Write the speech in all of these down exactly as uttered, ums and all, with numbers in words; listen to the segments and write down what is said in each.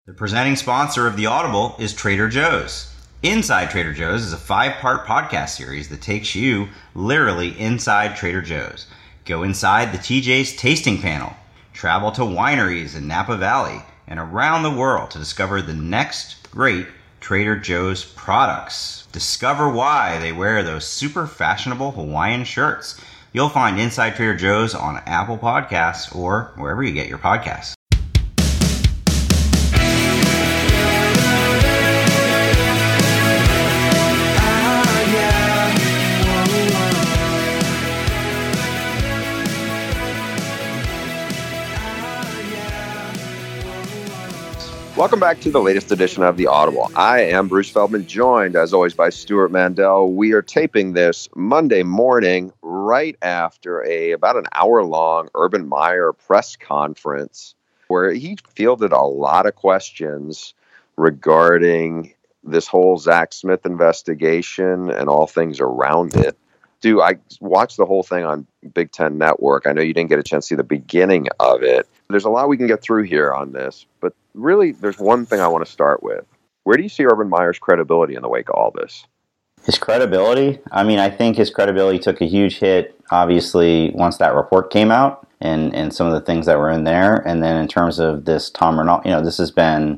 The presenting sponsor of The Audible is Trader Joe's. Inside Trader Joe's is a five-part podcast series that takes you literally inside Trader Joe's. Go inside the T J's tasting panel, travel to wineries in Napa Valley, and around the world to discover the next great Trader Joe's products. Discover why they wear those super fashionable Hawaiian shirts. You'll find Inside Trader Joe's on Apple Podcasts or wherever you get your podcasts. Welcome back to the latest edition of The Audible. I am Bruce Feldman, joined as always by Stuart Mandel. We are taping this Monday morning right after a about an hour-long Urban Meyer press conference where he fielded a lot of questions regarding this whole Zach Smith investigation and all things around it. Dude, I watched the whole thing on Big Ten Network. I know you didn't get a chance to see the beginning of it. There's a lot we can get through here on this, but really, there's one thing I want to start with. Where do you see Urban Meyer's credibility in the wake of all this? His credibility? I mean, I think his credibility took a huge hit, obviously, once that report came out and, and some of the things that were in there. And then in terms of this Tom Rinaldi, you know, this has been,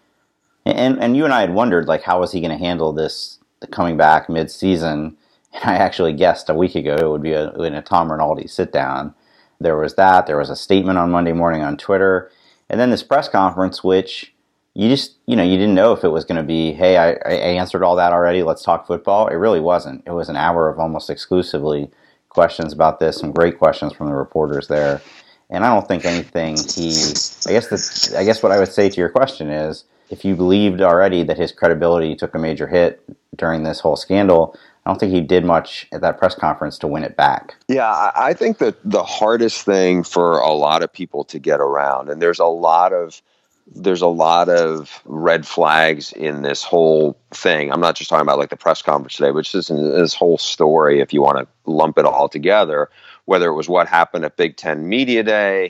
and, and you and I had wondered, like, how was he going to handle this coming back mid-season? And I actually guessed a week ago it would be a, in a Tom Rinaldi sit-down. There was that. There was a statement on Monday morning on Twitter. And then this press conference, which you just, you know, you didn't know if it was going to be, hey, I, I answered all that already, let's talk football. It really wasn't. It was an hour of almost exclusively questions about this, some great questions from the reporters there. And I don't think anything he, I guess the, I guess what I would say to your question is, if you believed already that his credibility took a major hit during this whole scandal, I don't think he did much at that press conference to win it back. Yeah, I think that the hardest thing for a lot of people to get around, and there's a lot of there's a lot of red flags in this whole thing. I'm not just talking about like the press conference today, but just in this whole story, if you want to lump it all together, whether it was what happened at Big Ten Media Day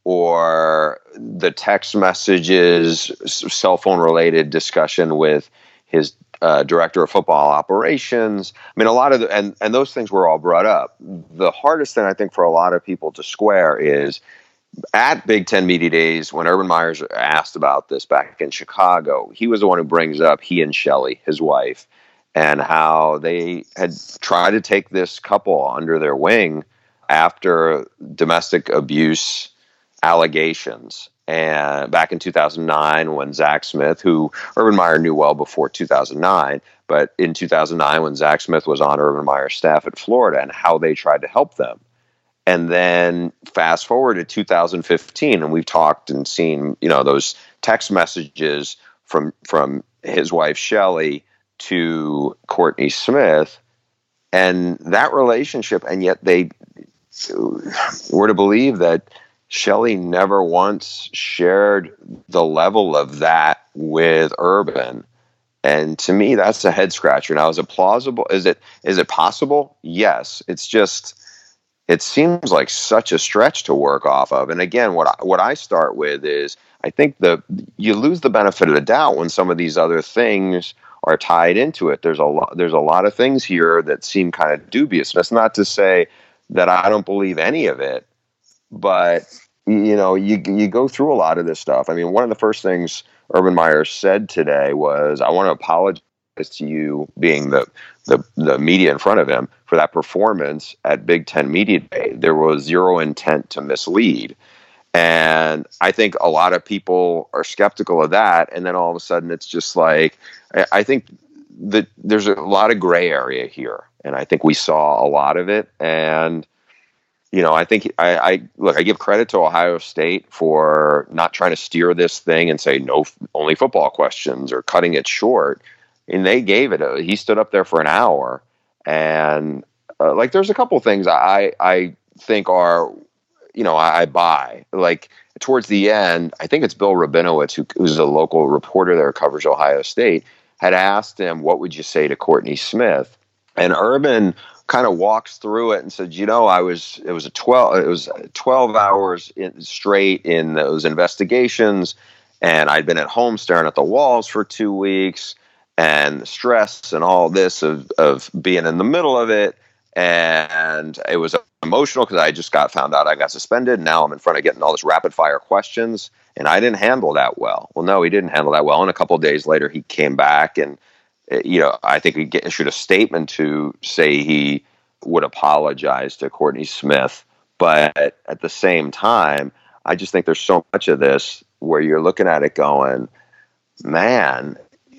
or the text messages, cell phone related discussion with his Uh, director of football operations. I mean, a lot of the, and, and those things were all brought up. The hardest thing I think for a lot of people to square is at Big Ten Media Days, when Urban Meyer's asked about this back in Chicago, he was the one who brings up he and Shelley, his wife, and how they had tried to take this couple under their wing after domestic abuse allegations. And back in two thousand nine, when Zach Smith, who Urban Meyer knew well before two thousand nine, but in two thousand nine, when Zach Smith was on Urban Meyer's staff at Florida, and how they tried to help them. And then fast forward to two thousand fifteen, and we've talked and seen, you know, those text messages from from his wife Shelley to Courtney Smith, and that relationship, and yet they were to believe that Shelley never once shared the level of that with Urban. And to me, that's a head scratcher. Now, is it plausible? Is it, is it possible? Yes. It's just, it seems like such a stretch to work off of. And again, what I, what I start with is, I think the, you lose the benefit of the doubt when some of these other things are tied into it. There's a lot, there's a lot of things here that seem kind of dubious. That's not to say that I don't believe any of it, but you know, you you go through a lot of this stuff. I mean, one of the first things Urban Meyer said today was, I want to apologize to you, being the, the, the media in front of him, for that performance at Big Ten Media Day. There was zero intent to mislead. And I think a lot of people are skeptical of that. And then all of a sudden it's just like, I, I think that there's a lot of gray area here. And I think we saw a lot of it. And You know, I think I, I look, I give credit to Ohio State for not trying to steer this thing and say no, only football questions or cutting it short. And they gave it. A, he stood up there for an hour, and uh, like, there's a couple of things I I think are, you know, I, I buy. Like towards the end, I think it's Bill Rabinowitz, who, who's a local reporter there who covers Ohio State, had asked him, "What would you say to Courtney Smith?" And Urban kind of walks through it and said, you know, I was, it was a twelve, it was twelve hours in, straight in those investigations. And I'd been at home staring at the walls for two weeks and stress and all this of, of being in the middle of it. And it was emotional because I just got found out I got suspended. Now I'm in front of getting all this rapid fire questions, and I didn't handle that well. Well, no, he didn't handle that well. And a couple of days later, he came back, and you know, I think he issued a statement to say he would apologize to Courtney Smith. But at the same time, I just think there's so much of this where you're looking at it going, man,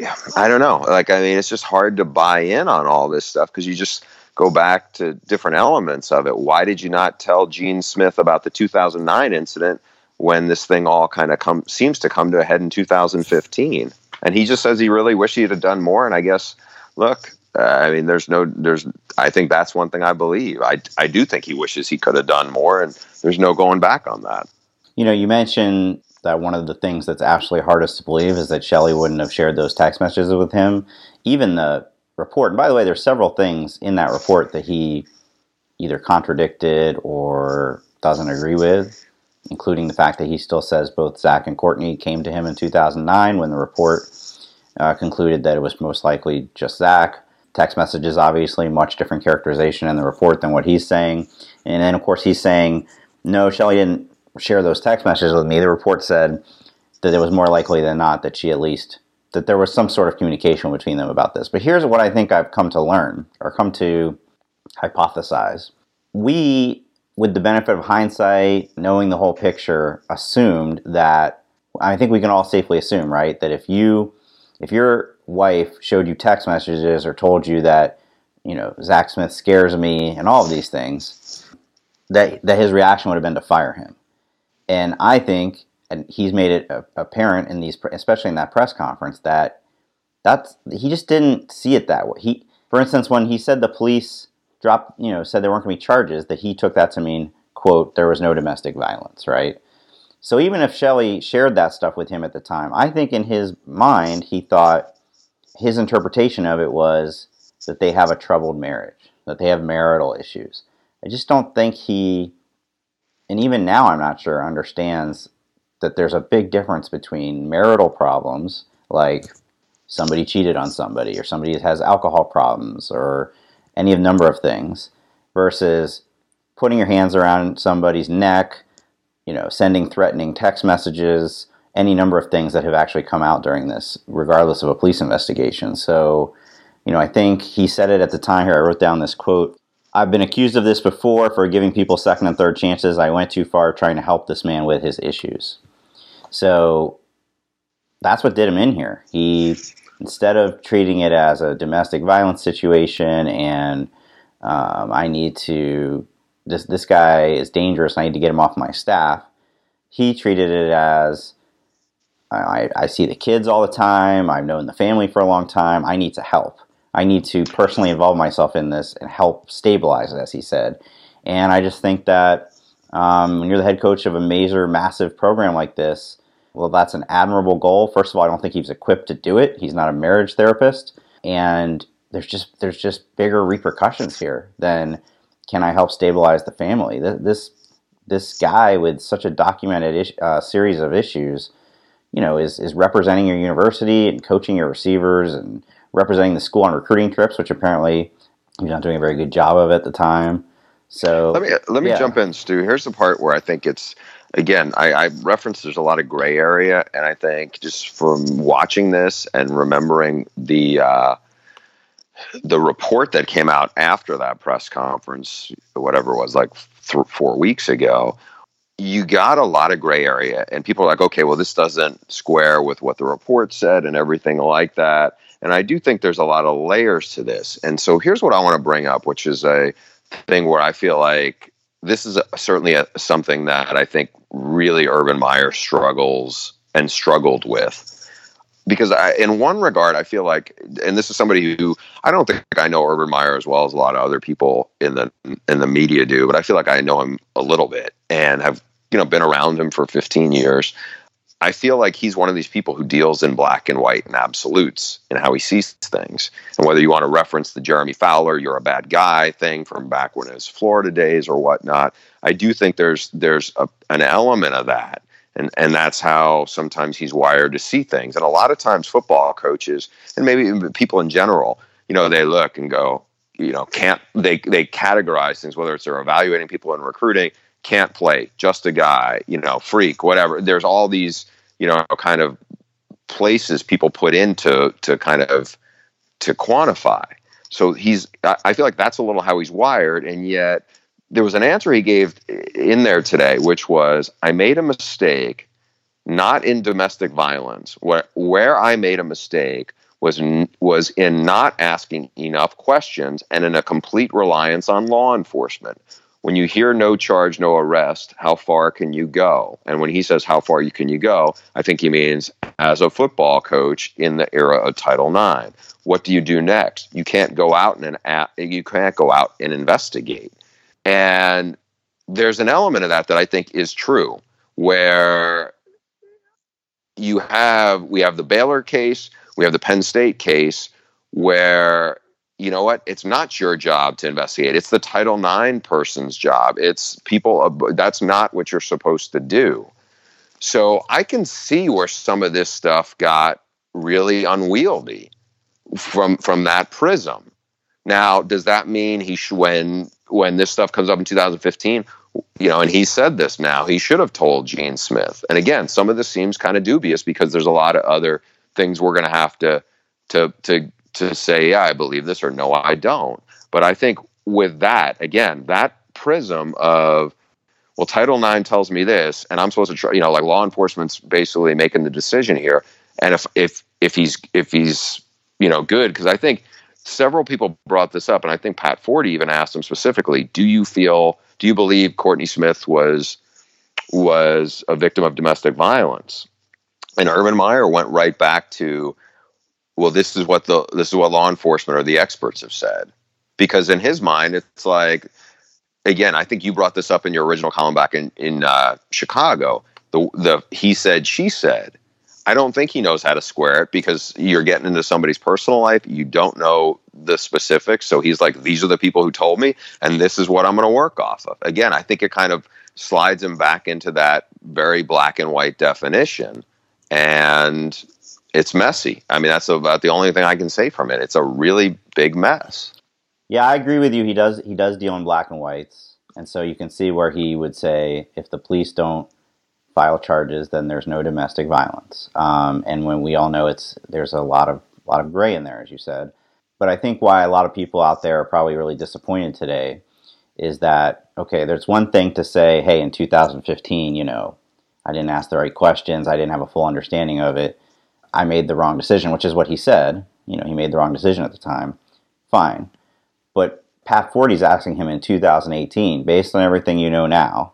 I don't know. Like, I mean, it's just hard to buy in on all this stuff because you just go back to different elements of it. Why did you not tell Gene Smith about the two thousand nine incident when this thing all kind of come seems to come to a head in two thousand fifteen? And he just says he really wished he'd have done more. And I guess, look, uh, I mean, there's no, there's, I think that's one thing I believe. I, I do think he wishes he could have done more, and there's no going back on that. You know, you mentioned that one of the things that's actually hardest to believe is that Shelley wouldn't have shared those text messages with him. Even the report, and by the way, there's several things in that report that he either contradicted or doesn't agree with, including the fact that he still says both Zach and Courtney came to him in two thousand nine when the report uh, concluded that it was most likely just Zach. Text messages, obviously, much different characterization in the report than what he's saying. And then, of course, he's saying, no, Shelley didn't share those text messages with me. The report said that it was more likely than not that she at least, that there was some sort of communication between them about this. But here's what I think I've come to learn, or come to hypothesize. We, with the benefit of hindsight, knowing the whole picture, assumed that, I think we can all safely assume, right, that if you, if your wife showed you text messages or told you that, you know, Zach Smith scares me and all of these things, that that his reaction would have been to fire him. And I think, and he's made it apparent in these, especially in that press conference, that that's, he just didn't see it that way. He, for instance, when he said the police dropped, you know, said there weren't going to be charges, that he took that to mean, quote, there was no domestic violence, right? So even if Shelley shared that stuff with him at the time, I think in his mind, he thought his interpretation of it was that they have a troubled marriage, that they have marital issues. I just don't think he, and even now I'm not sure, understands that there's a big difference between marital problems, like somebody cheated on somebody, or somebody has alcohol problems, or any of number of things, versus putting your hands around somebody's neck, you know, sending threatening text messages, any number of things that have actually come out during this, regardless of a police investigation. So, you know, I think he said it at the time here. I wrote down this quote: I've been accused of this before, for giving people second and third chances. I went too far trying to help this man with his issues. So that's what did him in here. He, instead of treating it as a domestic violence situation and um, I need to, this, this guy is dangerous, I need to get him off my staff, he treated it as, I, I see the kids all the time, I've known the family for a long time, I need to help. I need to personally involve myself in this and help stabilize it, as he said. And I just think that um, when you're the head coach of a major, massive program like this, well, that's an admirable goal. First of all, I don't think he's equipped to do it. He's not a marriage therapist. And there's just there's just bigger repercussions here than, can I help stabilize the family? This this guy with such a documented ish, uh, series of issues, you know, is, is representing your university and coaching your receivers and representing the school on recruiting trips, which apparently he's not doing a very good job of at the time. So let me let me yeah. jump in, Stu. Here's the part where I think it's, again, I, I referenced there's a lot of gray area, and I think just from watching this and remembering the uh, the report that came out after that press conference, whatever it was, like th- four weeks ago, you got a lot of gray area, and people are like, okay, well, this doesn't square with what the report said and everything like that. And I do think there's a lot of layers to this. And so here's what I want to bring up, which is a thing where I feel like this is a, certainly a, something that I think really Urban Meyer struggles and struggled with. Because I, in one regard, I feel like, and this is somebody who, I don't think I know Urban Meyer as well as a lot of other people in the in the media do, but I feel like I know him a little bit and have, you know, been around him for fifteen years. I feel like he's one of these people who deals in black and white and absolutes in how he sees things. And whether you want to reference the Jeremy Fowler, you're a bad guy thing from back when it was Florida days or whatnot, I do think there's there's a, an element of that. And, and that's how sometimes he's wired to see things. And a lot of times football coaches, and maybe even people in general, you know, they look and go, you know, can't, they, they categorize things, whether it's they're evaluating people in recruiting, can't play, just a guy, you know, freak, whatever. There's all these, you know, kind of places people put into to kind of to quantify. So he's, I feel like that's a little how he's wired. And yet there was an answer he gave in there today, which was, I made a mistake, not in domestic violence. Where, where I made a mistake was in, was in not asking enough questions and in a complete reliance on law enforcement. When you hear no charge, no arrest, how far can you go? And when he says how far you can you go, I think he means as a football coach in the era of Title nine. What do you do next? You can't go out and an, you can't go out and investigate. And there's an element of that that I think is true, where you have we have the Baylor case, we have the Penn State case, where, you know what, it's not your job to investigate. It's the Title nine person's job. It's people, that's not what you're supposed to do. So I can see where some of this stuff got really unwieldy from from that prism. Now, does that mean he sh- when when this stuff comes up in two thousand fifteen, you know, and he said this now, he should have told Gene Smith. And again, some of this seems kind of dubious because there's a lot of other things we're going to have to to to to say, yeah, I believe this, or no, I don't. But I think with that, again, that prism of, well, Title nine tells me this, and I'm supposed to try, you know, like law enforcement's basically making the decision here. And if if if he's if he's you know good, because I think several people brought this up, and I think Pat Forde even asked him specifically, do you feel, do you believe Courtney Smith was was a victim of domestic violence? And Urban Meyer went right back to, well, this is what the this is what law enforcement or the experts have said. Because in his mind, it's like, again, I think you brought this up in your original column back in in uh, Chicago. The the he said, she said. I don't think he knows how to square it, because you're getting into somebody's personal life. You don't know the specifics. So he's like, these are the people who told me, and this is what I'm going to work off of. Again, I think it kind of slides him back into that very black and white definition. And it's messy. I mean, that's about the only thing I can say from it. It's a really big mess. Yeah, I agree with you. He does he does deal in black and whites. And so you can see where he would say, if the police don't file charges, then there's no domestic violence. Um, and when we all know it's there's a lot of lot of gray in there, as you said. But I think why a lot of people out there are probably really disappointed today is that, okay, there's one thing to say, hey, in two thousand fifteen, you know, I didn't ask the right questions, I didn't have a full understanding of it, I made the wrong decision, which is what he said. You know, he made the wrong decision at the time. Fine. But Pat Forde's asking him in two thousand eighteen, based on everything you know now,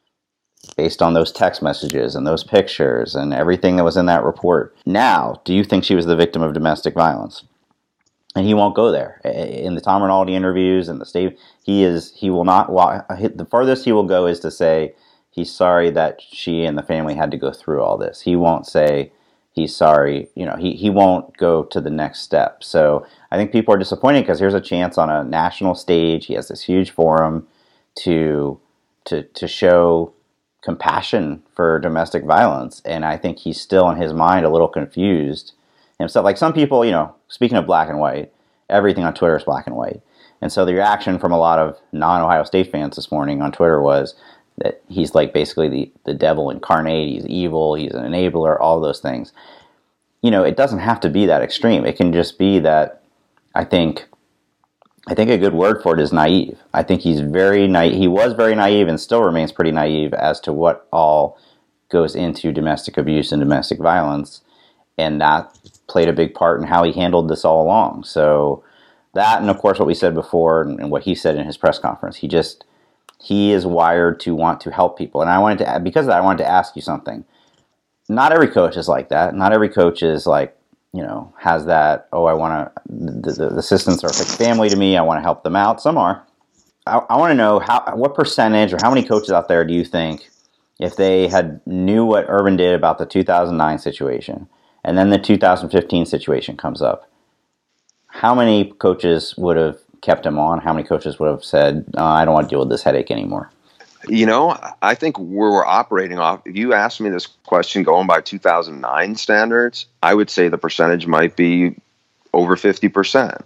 based on those text messages and those pictures and everything that was in that report, now, do you think she was the victim of domestic violence? And he won't go there. In the Tom Rinaldi interviews and the state, he is he will not walk. The farthest he will go is to say he's sorry that she and the family had to go through all this. He won't say he's sorry. You know, he, he won't go to the next step. So I think people are disappointed because here's a chance on a national stage. He has this huge forum to to to show compassion for domestic violence, and I think he's still in his mind a little confused himself. Like some people, you know, speaking of black and white, everything on Twitter is black and white, and so the reaction from a lot of non-Ohio State fans this morning on Twitter was that he's like basically the, the devil incarnate, he's evil, he's an enabler, all those things. You know, it doesn't have to be that extreme. It can just be that I think I think a good word for it is naive. I think he's very naive. He was very naive and still remains pretty naive as to what all goes into domestic abuse and domestic violence. And that played a big part in how he handled this all along. So that, and of course what we said before and, and what he said in his press conference, he just, he is wired to want to help people. And I wanted to, because of that, I wanted to ask you something. Not every coach is like that. Not every coach is like, you know, has that, oh, I want to, the, the, the assistants are a big family to me, I want to help them out. Some are. I, I want to know how, what percentage or how many coaches out there do you think, if they had knew what Urban did about the two thousand nine situation, and then the two thousand fifteen situation comes up, how many coaches would have kept him on? How many coaches would have said, oh, I don't want to deal with this headache anymore? You know, I think we're operating off. If you asked me this question going by two thousand nine standards, I would say the percentage might be over fifty percent,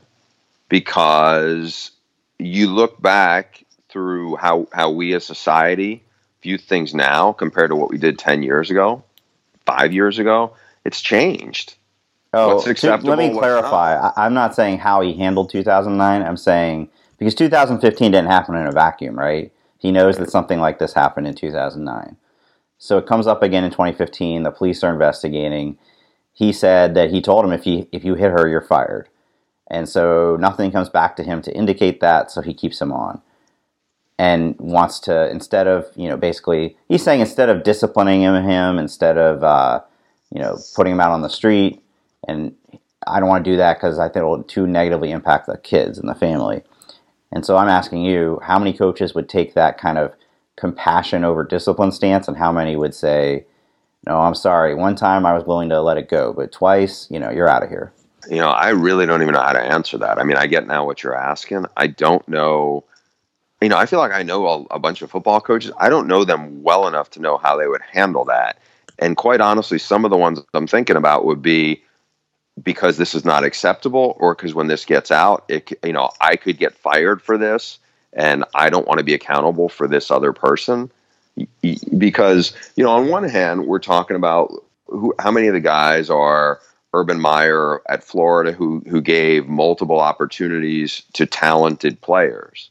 because you look back through how, how we as society view things now compared to what we did ten years ago, five years ago. It's changed. Oh, What's acceptable? To, let me clarify. I, I'm not saying how he handled two thousand nine. I'm saying because two thousand fifteen didn't happen in a vacuum, right? He knows that something like this happened in two thousand nine. So it comes up again in twenty fifteen. The police are investigating. He said that he told him, if you if you hit her, you're fired. And so nothing comes back to him to indicate that, so he keeps him on. And wants to, instead of, you know, basically, he's saying instead of disciplining him, him instead of, uh, you know, putting him out on the street, and I don't want to do that because I think it will too negatively impact the kids and the family. And so I'm asking you, how many coaches would take that kind of compassion over discipline stance, and how many would say, no, I'm sorry, one time I was willing to let it go, but twice, you know, you're out of here? You know, I really don't even know how to answer that. I mean, I get now what you're asking. I don't know. You know, I feel like I know a, a bunch of football coaches. I don't know them well enough to know how they would handle that. And quite honestly, some of the ones I'm thinking about would be because this is not acceptable, or because when this gets out, it, you know, I could get fired for this, and I don't want to be accountable for this other person. Because, you know, on one hand, we're talking about who, how many of the guys are Urban Meyer at Florida who who gave multiple opportunities to talented players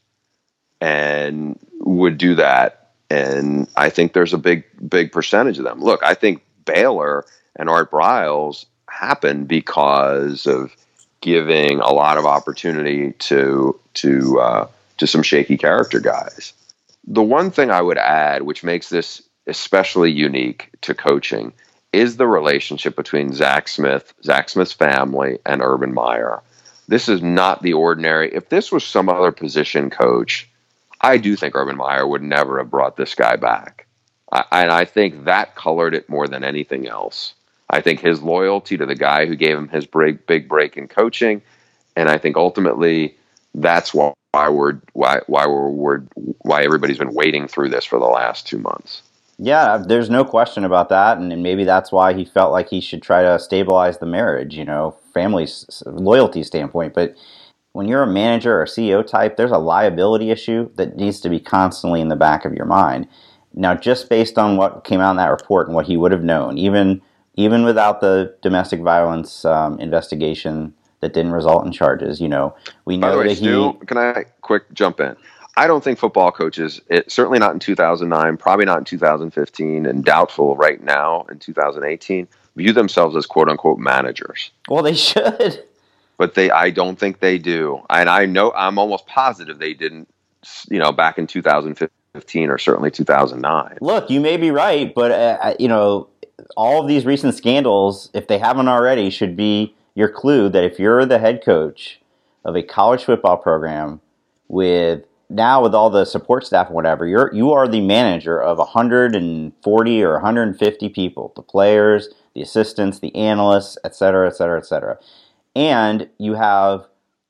and would do that. And I think there's a big, big percentage of them. Look, I think Baylor and Art Briles happened because of giving a lot of opportunity to to uh, to some shaky character guys. The one thing I would add, which makes this especially unique to coaching, is the relationship between Zach Smith, Zach Smith's family, and Urban Meyer. This is not the ordinary. If this was some other position coach, I do think Urban Meyer would never have brought this guy back. I, and I think that colored it more than anything else. I think his loyalty to the guy who gave him his break, big break in coaching, and I think ultimately that's why we're why why we're, we're why everybody's been waiting through this for the last two months. Yeah, there's no question about that, and, and maybe that's why he felt like he should try to stabilize the marriage, you know, family loyalty standpoint. But when you're a manager or C E O type, there's a liability issue that needs to be constantly in the back of your mind. Now, just based on what came out in that report and what he would have known, even even without the domestic violence um, investigation that didn't result in charges, you know, we know By the way, that Stu, he... Can I quick jump in? I don't think football coaches, it, certainly not in two thousand nine, probably not in two thousand fifteen, and doubtful right now in two thousand eighteen, view themselves as quote-unquote managers. Well, they should. But they, I don't think they do. And I know, I'm almost positive they didn't, you know, back in two thousand fifteen or certainly two thousand nine. Look, you may be right, but, uh, you know, all of these recent scandals, if they haven't already, should be your clue that if you're the head coach of a college football program with, now with all the support staff and whatever, you're, you are the manager of one hundred forty or one hundred fifty people, the players, the assistants, the analysts, et cetera, et cetera, et cetera. And you have,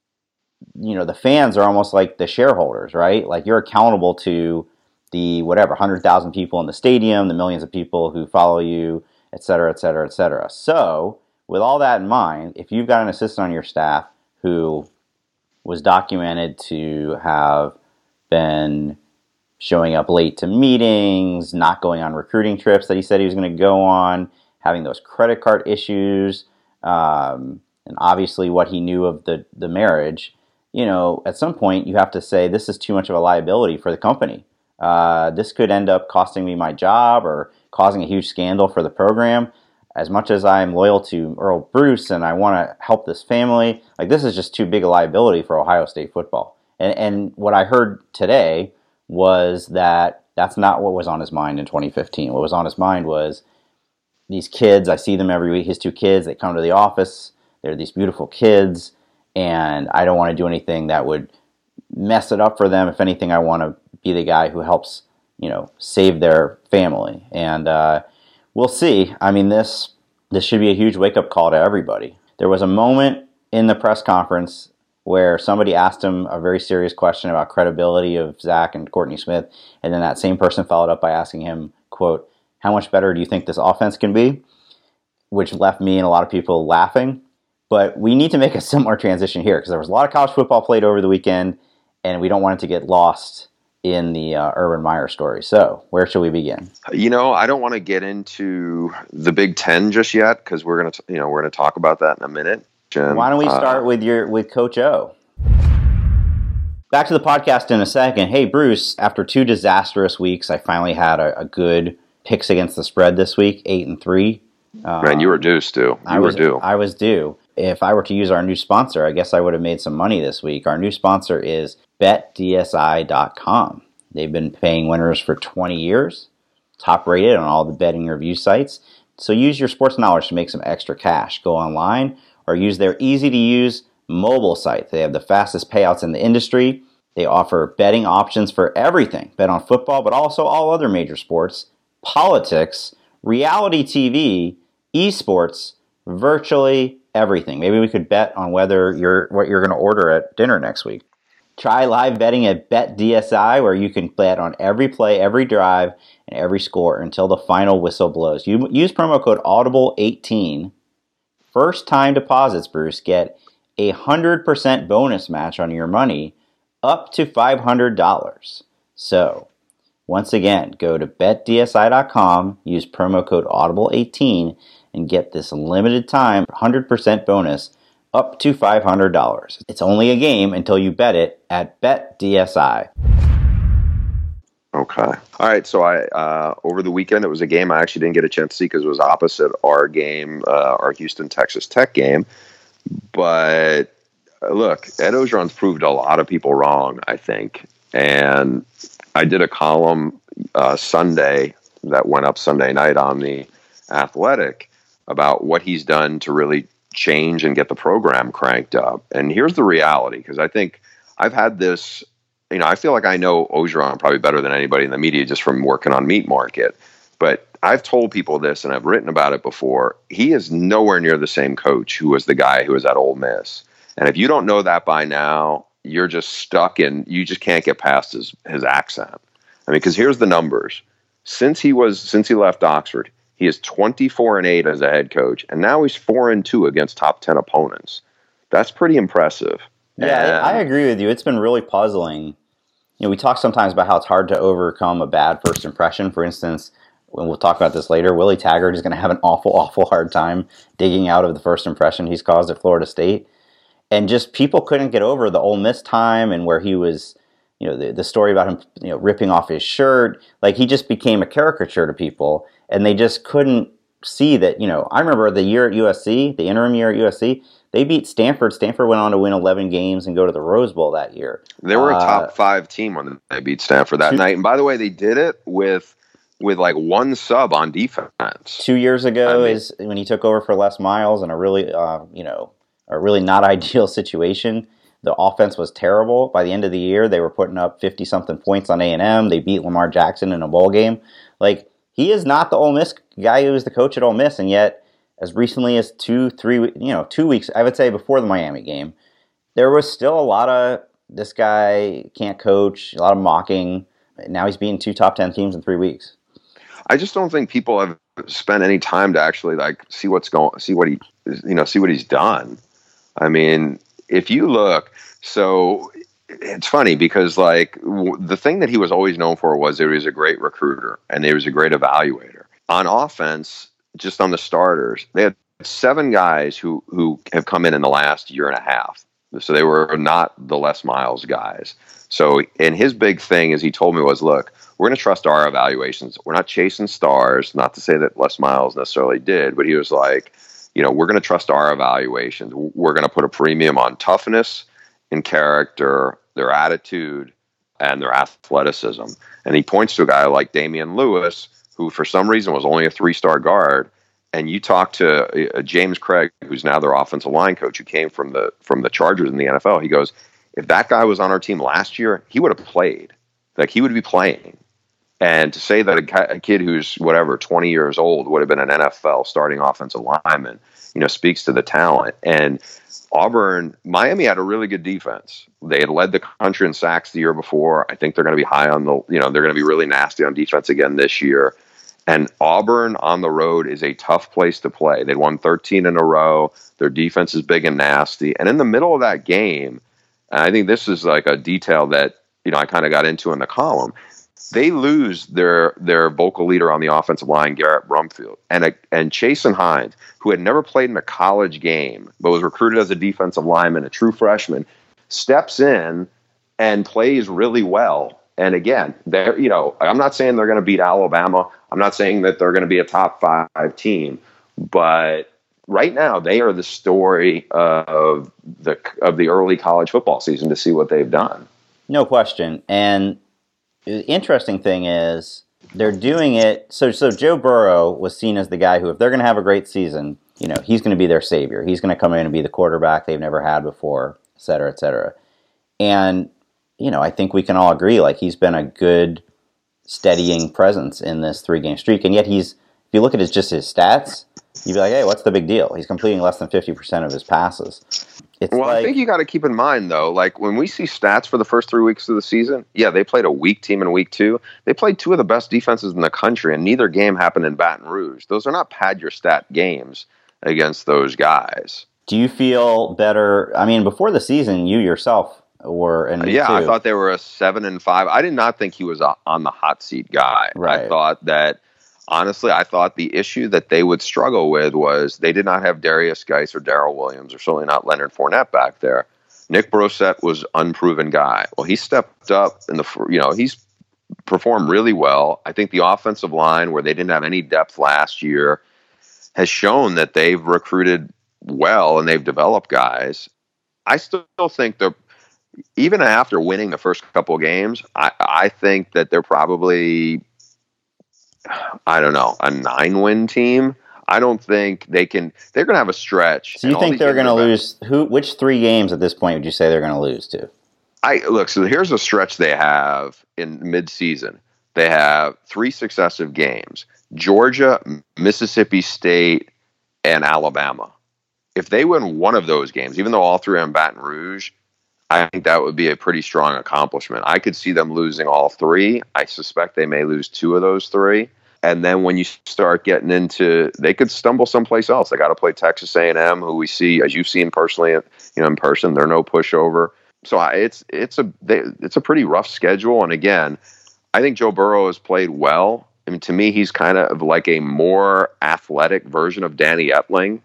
you know, the fans are almost like the shareholders, right? Like you're accountable to the whatever, one hundred thousand people in the stadium, the millions of people who follow you, et cetera, et cetera, et cetera. So with all that in mind, if you've got an assistant on your staff who was documented to have been showing up late to meetings, not going on recruiting trips that he said he was going to go on, having those credit card issues, um, and obviously what he knew of the, the marriage, you know, at some point you have to say this is too much of a liability for the company. Uh, this could end up costing me my job or causing a huge scandal for the program. As much as I'm loyal to Earl Bruce and I want to help this family, like this is just too big a liability for Ohio State football. And, and what I heard today was that that's not what was on his mind in twenty fifteen. What was on his mind was these kids, I see them every week, his two kids, they come to the office, they're these beautiful kids, and I don't want to do anything that would mess it up for them. If anything, I want to be the guy who helps, you know, save their family. And uh, we'll see. I mean, this this should be a huge wake-up call to everybody. There was a moment in the press conference where somebody asked him a very serious question about credibility of Zach and Courtney Smith, and then that same person followed up by asking him, quote, "How much better do you think this offense can be?" Which left me and a lot of people laughing. But we need to make a similar transition here because there was a lot of college football played over the weekend, and we don't want it to get lost in the uh, Urban Meyer story. So where should we begin? You know, I don't want to get into the Big Ten just yet because we're gonna, you know, we're gonna talk about that in a minute. And, Why don't we start uh, with your with Coach O? Back to the podcast in a second. Hey, Bruce, after two disastrous weeks, I finally had a, a good picks against the spread this week, eight and three. Um, Man, you were due, Stu. You I was, were due. I was due. If I were to use our new sponsor, I guess I would have made some money this week. Our new sponsor is bet D S I dot com. They've been paying winners for twenty years, top rated on all the betting review sites. So use your sports knowledge to make some extra cash. Go online or use their easy-to-use mobile site. They have the fastest payouts in the industry. They offer betting options for everything. Bet on football, but also all other major sports, politics, reality T V, esports, virtually everything. Maybe we could bet on whether you're what you're going to order at dinner next week. Try live betting at BetDSI, where you can bet on every play, every drive, and every score until the final whistle blows. You use promo code audible eighteen. First time deposits, Bruce, get a one hundred percent bonus match on your money up to five hundred dollars. So, once again, go to bet D S I dot com, use promo code audible eighteen, and get this limited time one hundred percent bonus up to five hundred dollars. It's only a game until you bet it at BetDSI. Okay. All right. So I uh, over the weekend, it was a game I actually didn't get a chance to see because it was opposite our game, uh, our Houston Texas Tech game. But uh, look, Ed Orgeron's proved a lot of people wrong, I think. And I did a column uh, Sunday that went up Sunday night on the Athletic about what he's done to really change and get the program cranked up. And here's the reality, because I think I've had this, you know, I feel like I know Orgeron probably better than anybody in the media just from working on Meat Market. But I've told people this and I've written about it before. He is nowhere near the same coach who was the guy who was at Ole Miss. And if you don't know that by now, you're just stuck in, you just can't get past his, his accent. I mean, because here's the numbers. Since he was, since he left Oxford, he is twenty-four and eight as a head coach, and now he's four and two against top ten opponents. That's pretty impressive. Yeah, I, I agree with you. It's been really puzzling. You know, we talk sometimes about how it's hard to overcome a bad first impression. For instance, when we'll talk about this later, Willie Taggart is going to have an awful, awful hard time digging out of the first impression he's caused at Florida State. And just people couldn't get over the Ole Miss time and where he was, you know, the, the story about him, you know, ripping off his shirt. Like, he just became a caricature to people, and they just couldn't see that, you know, I remember the year at U S C, the interim year at U S C, they beat Stanford. Stanford went on to win eleven games and go to the Rose Bowl that year. They were a uh, top five team when they beat Stanford that two, night. And by the way, they did it with with like one sub on defense. Two years ago I mean, is when he took over for Les Miles in a really, uh, you know, a really not ideal situation. The offense was terrible. By the end of the year, they were putting up fifty-something points on A and M. They beat Lamar Jackson in a bowl game. Like, he is not the Ole Miss guy who was the coach at Ole Miss, and yet as recently as two, three, you know, two weeks, I would say before the Miami game, there was still a lot of, this guy can't coach, a lot of mocking. Now he's beating two top ten teams in three weeks. I just don't think people have spent any time to actually like see what's going, see what he, you know, see what he's done. I mean, if you look, so it's funny because like w- the thing that he was always known for was that he was a great recruiter and he was a great evaluator. On offense, just on the starters, they had seven guys who, who have come in in the last year and a half. So they were not the Les Miles guys. So, and his big thing, as he told me, was, look, we're going to trust our evaluations. We're not chasing stars. Not to say that Les Miles necessarily did, but he was like, you know, we're going to trust our evaluations. We're going to put a premium on toughness and character, their attitude, and their athleticism. And he points to a guy like Damian Lewis, who for some reason was only a three-star guard. And you talk to uh, James Craig, who's now their offensive line coach, who came from the from the Chargers in the N F L. He goes, if that guy was on our team last year, he would have played. Like, he would be playing. And to say that a, a kid who's, whatever, twenty years old would have been an N F L starting offensive lineman you know, speaks to the talent. And Auburn, Miami had a really good defense. They had led the country in sacks the year before. I think they're going to be high on the, you know, they're going to be really nasty on defense again this year. And Auburn on the road is a tough place to play. They'd won thirteen in a row. Their defense is big and nasty. And in the middle of that game, and I think this is like a detail that, you know, I kind of got into in the column, they lose their their vocal leader on the offensive line, Garrett Brumfield, and a, and Chasen Hines, who had never played in a college game but was recruited as a defensive lineman, a true freshman, steps in and plays really well. And again, they're, you know, I'm not saying they're going to beat Alabama. I'm not saying that they're going to be a top five team, but right now they are the story of the of the early college football season to see what they've done. No question. And the interesting thing is they're doing it. So, so Joe Burrow was seen as the guy who, if they're going to have a great season, you know, he's going to be their savior. He's going to come in and be the quarterback they've never had before, et cetera, et cetera. And, you know, I think we can all agree, like, he's been a good, steadying presence in this three-game streak. And yet he's, if you look at his just his stats, you'd be like, hey, what's the big deal? He's completing less than fifty percent of his passes. It's well, like, I think you got to keep in mind, though, like when we see stats for the first three weeks of the season, yeah, they played a weak team in week two. They played two of the best defenses in the country, and neither game happened in Baton Rouge. Those are not pad your stat games against those guys. Do you feel better? I mean, before the season, you yourself were, and me yeah, too. I thought they were a seven and five. I did not think he was a, on the hot seat guy. Right. I thought that. Honestly, I thought the issue that they would struggle with was they did not have Darius Geis or Darrell Williams, or certainly not Leonard Fournette back there. Nick Brossette was unproven guy. Well, he stepped up in the, you know, he's performed really well. I think the offensive line, where they didn't have any depth last year, has shown that they've recruited well and they've developed guys. I still think they're, even after winning the first couple of games, I, I think that they're probably, I don't know, a nine-win team. I don't think they can. They're going to have a stretch. So you think they're going to lose? Who? Which three games at this point would you say they're going to lose to? I look. So here's a stretch they have in mid-season. They have three successive games: Georgia, Mississippi State, and Alabama. If they win one of those games, even though all three are in Baton Rouge, I think that would be a pretty strong accomplishment. I could see them losing all three. I suspect they may lose two of those three. And then when you start getting into, they could stumble someplace else. They got to play Texas A and M, who we see, as you've seen personally, you know, in person, they're no pushover. So I, it's it's a they, it's a pretty rough schedule. And again, I think Joe Burrow has played well. I mean, to me, he's kind of like a more athletic version of Danny Etling.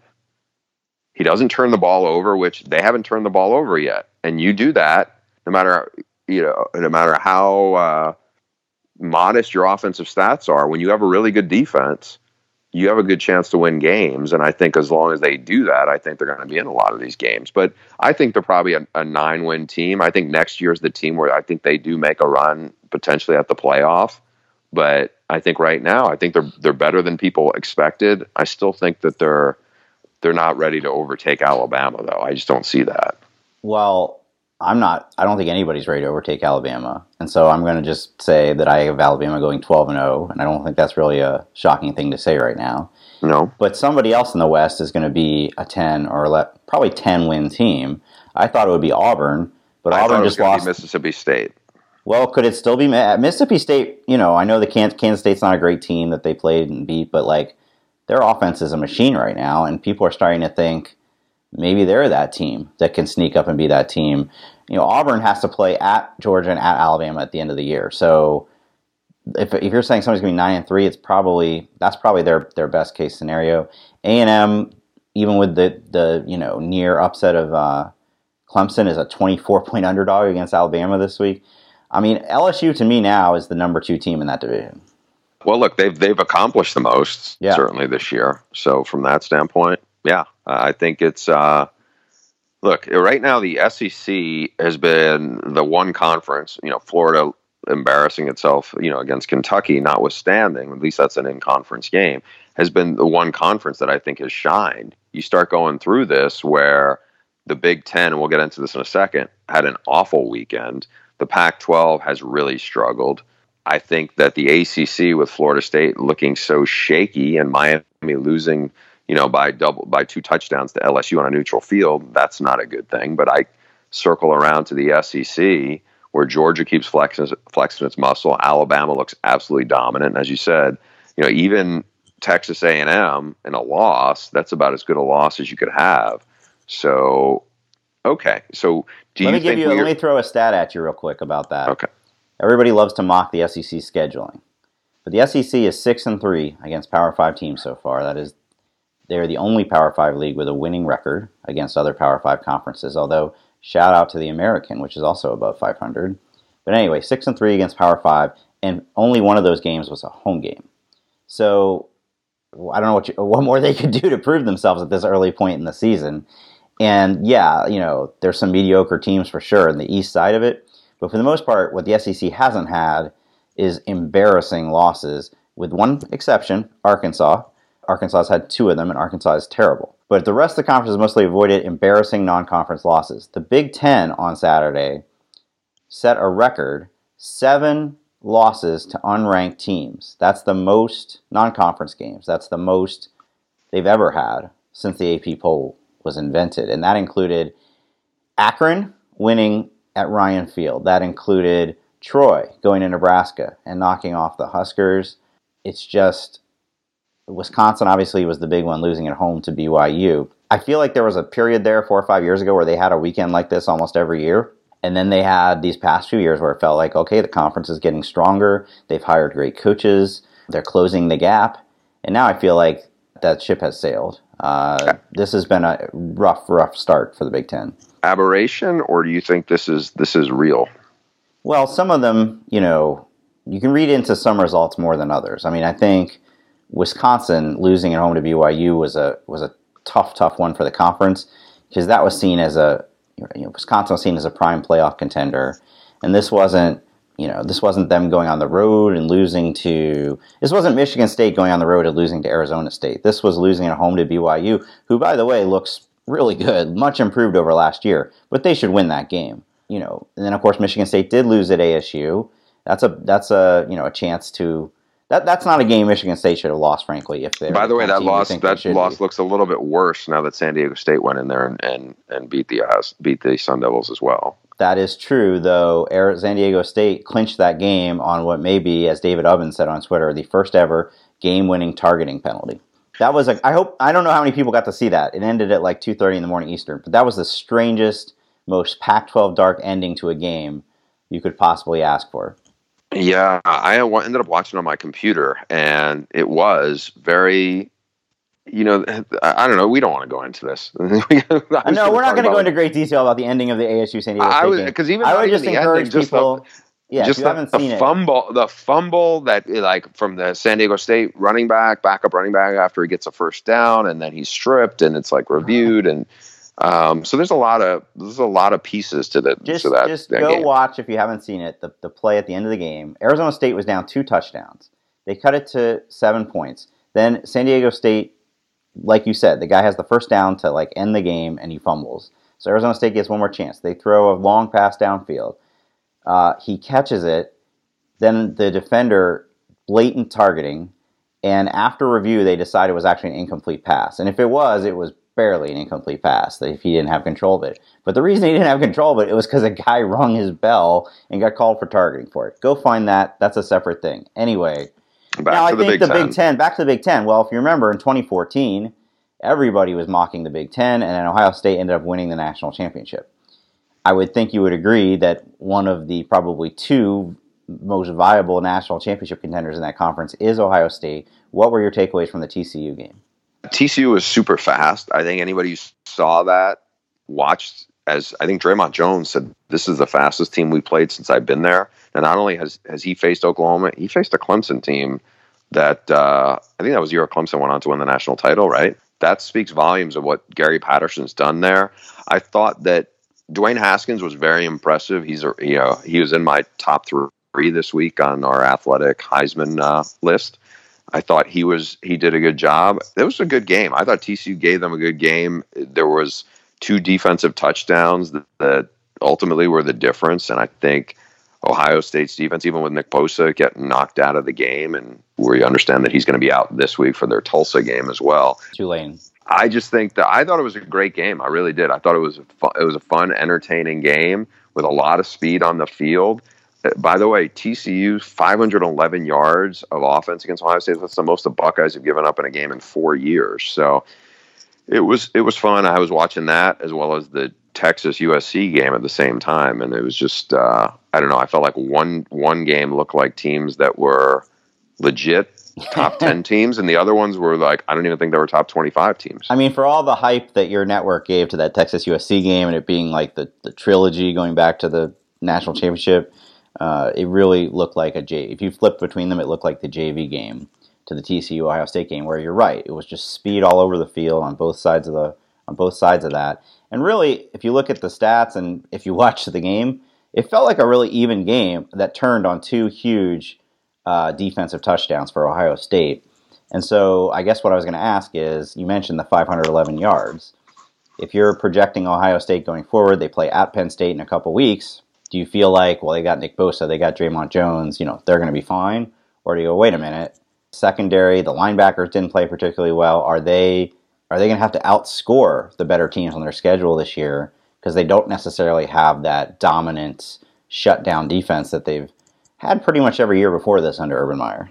He doesn't turn the ball over, which they haven't turned the ball over yet. And you do that, no matter, you know, no matter how uh, modest your offensive stats are, when you have a really good defense, you have a good chance to win games. And I think as long as they do that, I think they're going to be in a lot of these games. But I think they're probably a, a nine-win team. I think next year is the team where I think they do make a run potentially at the playoff. But I think right now, I think they're they're better than people expected. I still think that they're they're not ready to overtake Alabama, though. I just don't see that. Well, I'm not. I don't think anybody's ready to overtake Alabama, and so I'm going to just say that I have Alabama going twelve and oh, and I don't think that's really a shocking thing to say right now. No. But somebody else in the West is going to be a ten or ele- probably ten win team. I thought it would be Auburn, but I Auburn thought it just was lost. Be Mississippi State. Well, could it still be Mississippi State? You know, I know the Kansas, Kansas State's not a great team that they played and beat, but like their offense is a machine right now, and people are starting to think maybe they're that team that can sneak up and be that team. You know, Auburn has to play at Georgia and at Alabama at the end of the year. So if if you're saying somebody's going to be nine and three, it's probably that's probably their their best case scenario. A and M, even with the the you know near upset of uh, Clemson, is a twenty-four point underdog against Alabama this week. I mean, L S U to me now is the number two team in that division. Well, look, they've they've accomplished the most yeah. certainly this year. So from that standpoint, yeah, I think it's uh, look right now the S E C has been the one conference. You know, Florida embarrassing itself, you know, against Kentucky, notwithstanding. At least that's an in-conference game. Has been the one conference that I think has shined. You start going through this where the Big Ten, and we'll get into this in a second, had an awful weekend. The Pac twelve has really struggled. I think that the A C C with Florida State looking so shaky and Miami losing you know, by double by two touchdowns to L S U on a neutral field. That's not a good thing. But I circle around to the S E C, where Georgia keeps flexing, flexing its muscle. Alabama looks absolutely dominant. And as you said, you know, even Texas A and M in a loss, that's about as good a loss as you could have. So, okay. So do let you me give think you, we're... let me throw a stat at you real quick about that. Okay. Everybody loves to mock the S E C scheduling. But the S E C is six and three against Power Five teams so far. That is, they're the only Power Five league with a winning record against other Power Five conferences, although shout out to the American, which is also above five hundred. But anyway, six and three against Power Five, and only one of those games was a home game. So I don't know what you, what more they could do to prove themselves at this early point in the season. And yeah, you know, there's some mediocre teams for sure in the east side of it. But for the most part, what the S E C hasn't had is embarrassing losses, with one exception, Arkansas. Arkansas has had two of them, and Arkansas is terrible. But the rest of the conference has mostly avoided embarrassing non-conference losses. The Big Ten on Saturday set a record, seven losses to unranked teams. That's the most non-conference games. That's the most they've ever had since the A P poll was invented. And that included Akron winning at Ryan Field. That included Troy going to Nebraska and knocking off the Huskers. It's just, Wisconsin obviously was the big one, losing at home to B Y U. I feel like there was a period there four or five years ago where they had a weekend like this almost every year. And then they had these past few years where it felt like, okay, the conference is getting stronger. They've hired great coaches. They're closing the gap. And now I feel like that ship has sailed. Uh, this has been a rough, rough start for the Big Ten. Aberration, or do you think this is this is real? Well, some of them, you know, you can read into some results more than others. I mean, I think Wisconsin losing at home to B Y U was a was a tough, tough one for the conference, because that was seen as a, you know, Wisconsin was seen as a prime playoff contender, and this wasn't, you know, this wasn't them going on the road and losing to, this wasn't Michigan State going on the road and losing to Arizona State. This was losing at home to B Y U, who, by the way, looks really good, much improved over last year, but they should win that game. You know, and then of course Michigan State did lose at A S U. That's a that's a you know a chance to that that's not a game Michigan State should have lost, frankly. If they by the way, that loss that loss be. looks a little bit worse now that San Diego State went in there and and, and beat the uh, beat the Sun Devils as well. That is true, though. San Diego State clinched that game on what may be, as David Ovens said on Twitter, the first ever game-winning targeting penalty. That was a, I hope I don't know how many people got to see that. It ended at like two thirty in the morning Eastern, but that was the strangest, most Pac twelve dark ending to a game you could possibly ask for. Yeah, I ended up watching on my computer, and it was very, you know, I don't know. We don't want to go into this. No, we're not going to go into great detail about the ending of the A S U San Diego State I was, game. Because even I would just even encourage ending, people. Just the, yeah, just if you the, haven't the seen fumble, it. the fumble that like from the San Diego State running back, backup running back, after he gets a first down, and then he's stripped, and it's like reviewed, and um, so there's a lot of there's a lot of pieces to the just to that. Just that go game. watch if you haven't seen it. The the play at the end of the game, Arizona State was down two touchdowns. They cut it to seven points. Then San Diego State, like you said, the guy has the first down to like end the game, and he fumbles. So Arizona State gets one more chance. They throw a long pass downfield. Uh, he catches it. Then the defender, blatant targeting, and after review, they decided it was actually an incomplete pass. And if it was, it was barely an incomplete pass if he didn't have control of it. But the reason he didn't have control of it, it was because a guy rung his bell and got called for targeting for it. Go find that. That's a separate thing. Anyway, back now to I the think Big the Ten. Big Ten, back to the Big Ten. Well, if you remember in twenty fourteen, everybody was mocking the Big Ten, and then Ohio State ended up winning the national championship. I would think you would agree that one of the probably two most viable national championship contenders in that conference is Ohio State. What were your takeaways from the T C U game? T C U was super fast. I think anybody who saw that watched, as I think Draymond Jones said, this is the fastest team we played since I've been there. And not only has, has he faced Oklahoma, he faced a Clemson team that uh, I think that was the year Clemson went on to win the national title, right? That speaks volumes of what Gary Patterson's done there. I thought that Dwayne Haskins was very impressive. He's a, you know, he was in my top three this week on our athletic Heisman uh, list. I thought he was he did a good job. It was a good game. I thought T C U gave them a good game. There was two defensive touchdowns that, that ultimately were the difference, and I think Ohio State's defense, even with Nick Bosa getting knocked out of the game, and we understand that he's going to be out this week for their Tulsa game as well. Tulane. I just think that I thought it was a great game. I really did. I thought it was a fun, it was a fun, entertaining game with a lot of speed on the field. By the way, T C U five hundred eleven yards of offense against Ohio State. That's the most the Buckeyes have given up in a game in four years. So it was it was fun. I was watching that as well as the Texas U S C game at the same time, and it was just uh, I don't know. I felt like one one game looked like teams that were legit top ten teams, and the other ones were like, I don't even think they were top twenty-five teams. I mean, for all the hype that your network gave to that Texas U S C game and it being like the, the trilogy going back to the national championship, uh, it really looked like a J. If you flipped between them, it looked like the J V game to the T C U Ohio State game, where you're right, it was just speed all over the field on both sides of the on both sides of that. And really, if you look at the stats and if you watch the game, it felt like a really even game that turned on two huge Uh, defensive touchdowns for Ohio State. And so I guess what I was going to ask is, you mentioned the five hundred eleven yards. If you're projecting Ohio State going forward, they play at Penn State in a couple weeks, do you feel like, well, they got Nick Bosa, they got Draymond Jones, you know, they're going to be fine? Or do you go, wait a minute, secondary, the linebackers didn't play particularly well. Are they are they going to have to outscore the better teams on their schedule this year because they don't necessarily have that dominant shutdown defense that they've had pretty much every year before this under Urban Meyer?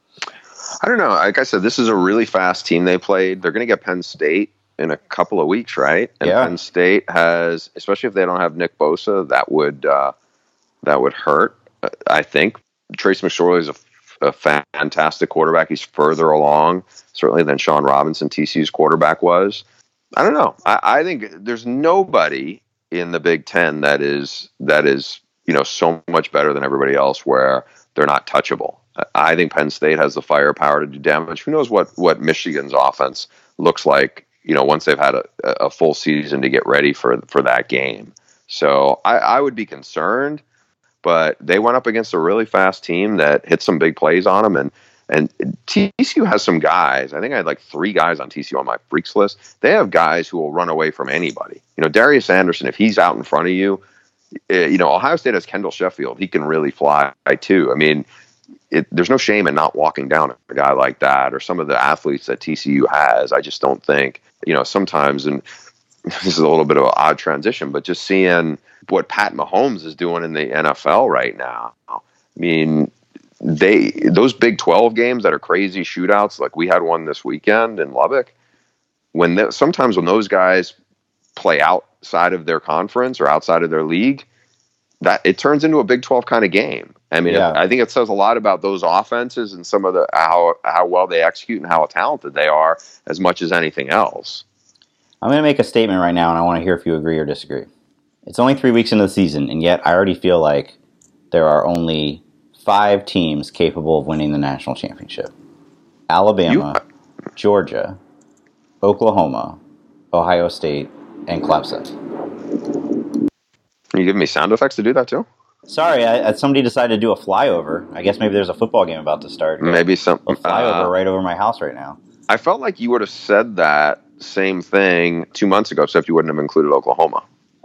I don't know. Like I said, this is a really fast team they played. They're going to get Penn State in a couple of weeks, right? And yeah. Penn State has, especially if they don't have Nick Bosa, that would uh, that would hurt. I think Trace McSorley is a, a fantastic quarterback. He's further along, certainly, than Sean Robinson, T C U's quarterback, was. I don't know. I, I think there's nobody in the Big Ten that is that is. you know, so much better than everybody else where they're not touchable. I think Penn State has the firepower to do damage. Who knows what, what Michigan's offense looks like, you know, once they've had a, a full season to get ready for, for that game. So I, I would be concerned, but they went up against a really fast team that hit some big plays on them. And, and T C U has some guys. I think I had like three guys on T C U on my freaks list. They have guys who will run away from anybody. You know, Darius Anderson, if he's out in front of you, you know, Ohio State has Kendall Sheffield. He can really fly too. I mean, it, there's no shame in not walking down a guy like that, or some of the athletes that T C U has. I just don't think, you know, sometimes, and this is a little bit of an odd transition, but just seeing what Pat Mahomes is doing in the N F L right now. I mean, they those Big twelve games that are crazy shootouts, like we had one this weekend in Lubbock. When they, sometimes when those guys play outside of their conference or outside of their league, that it turns into a Big twelve kind of game. I mean, yeah. I think it says a lot about those offenses and some of the how how well they execute and how talented they are, as much as anything else. I'm going to make a statement right now, and I want to hear if you agree or disagree. It's only three weeks into the season, and yet I already feel like there are only five teams capable of winning the national championship: Alabama, you, Georgia, Oklahoma, Ohio State, and Clemson. Can you give me sound effects to do that too? Sorry, I, somebody decided to do a flyover. I guess maybe there's a football game about to start. Maybe some a flyover uh, right over my house right now. I felt like you would have said that same thing two months ago, except you wouldn't have included Oklahoma.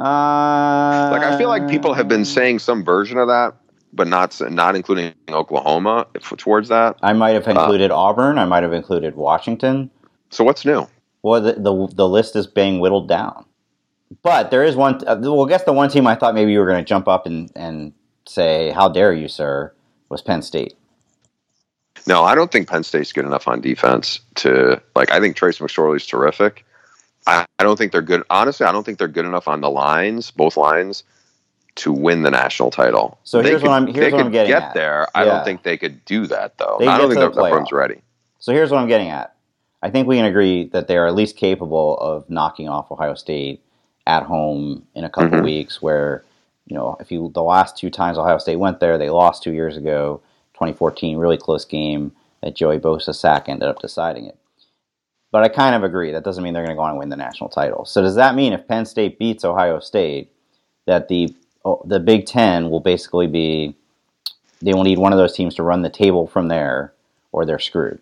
Uh, like I feel like people have been saying some version of that, but not not including Oklahoma towards that. I might have included uh, Auburn. I might have included Washington. So what's new? Well, the, the the list is being whittled down. But there is one, uh, well, I guess the one team I thought maybe you were going to jump up and, and say, how dare you, sir, was Penn State. No, I don't think Penn State's good enough on defense to, like, I think Trace McSorley's terrific. I, I don't think they're good. Honestly, I don't think they're good enough on the lines, both lines, to win the national title. So they here's could, what I'm, here's they what could I'm getting get at. there. I yeah. don't think they could do that, though. They I don't get think to the the program's ready. So here's what I'm getting at. I think we can agree that they are at least capable of knocking off Ohio State at home in a couple mm-hmm. weeks, where, you know, if you the last two times Ohio State went there, they lost two years ago, twenty fourteen, really close game that Joey Bosa sack ended up deciding it. But I kind of agree. That doesn't mean they're going to go on and win the national title. So does that mean if Penn State beats Ohio State, that the the Big Ten will basically be, they will need one of those teams to run the table from there, or they're screwed?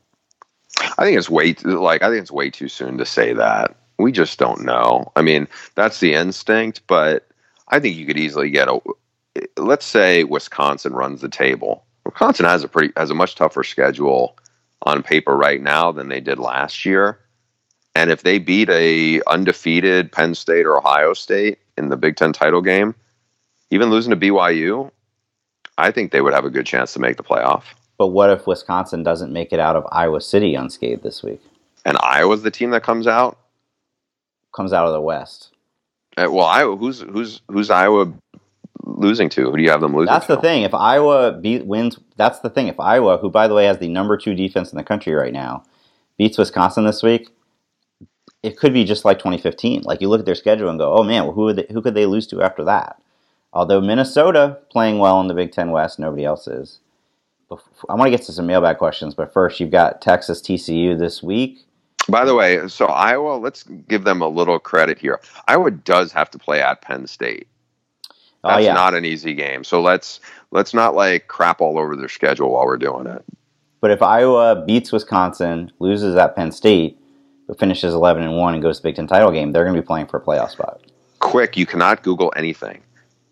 I think it's way like I think it's way too soon to say that. We just don't know. I mean, that's the instinct, but I think you could easily get a, let's say Wisconsin runs the table. Wisconsin has a pretty has a much tougher schedule on paper right now than they did last year. And if they beat a undefeated Penn State or Ohio State in the Big Ten title game, even losing to B Y U, I think they would have a good chance to make the playoff. But what if Wisconsin doesn't make it out of Iowa City unscathed this week? And Iowa's the team that comes out? Comes out of the West. Uh, well, Iowa, who's who's who's Iowa losing to? Who do you have them losing That's to? the thing. If Iowa beat, wins, that's the thing. If Iowa, who by the way has the number two defense in the country right now, beats Wisconsin this week, it could be just like twenty fifteen. Like you look at their schedule and go, oh man, well, who would they, who could they lose to after that? Although Minnesota playing well in the Big Ten West, nobody else is. I want to get to some mailbag questions, but first you've got Texas T C U this week. By the way, so Iowa, let's give them a little credit here. Iowa does have to play at Penn State. That's oh, yeah. not an easy game. So let's let's not like crap all over their schedule while we're doing it. But if Iowa beats Wisconsin, loses at Penn State, but finishes eleven and one and goes to the Big Ten title game, they're going to be playing for a playoff spot. Quick, you cannot Google anything.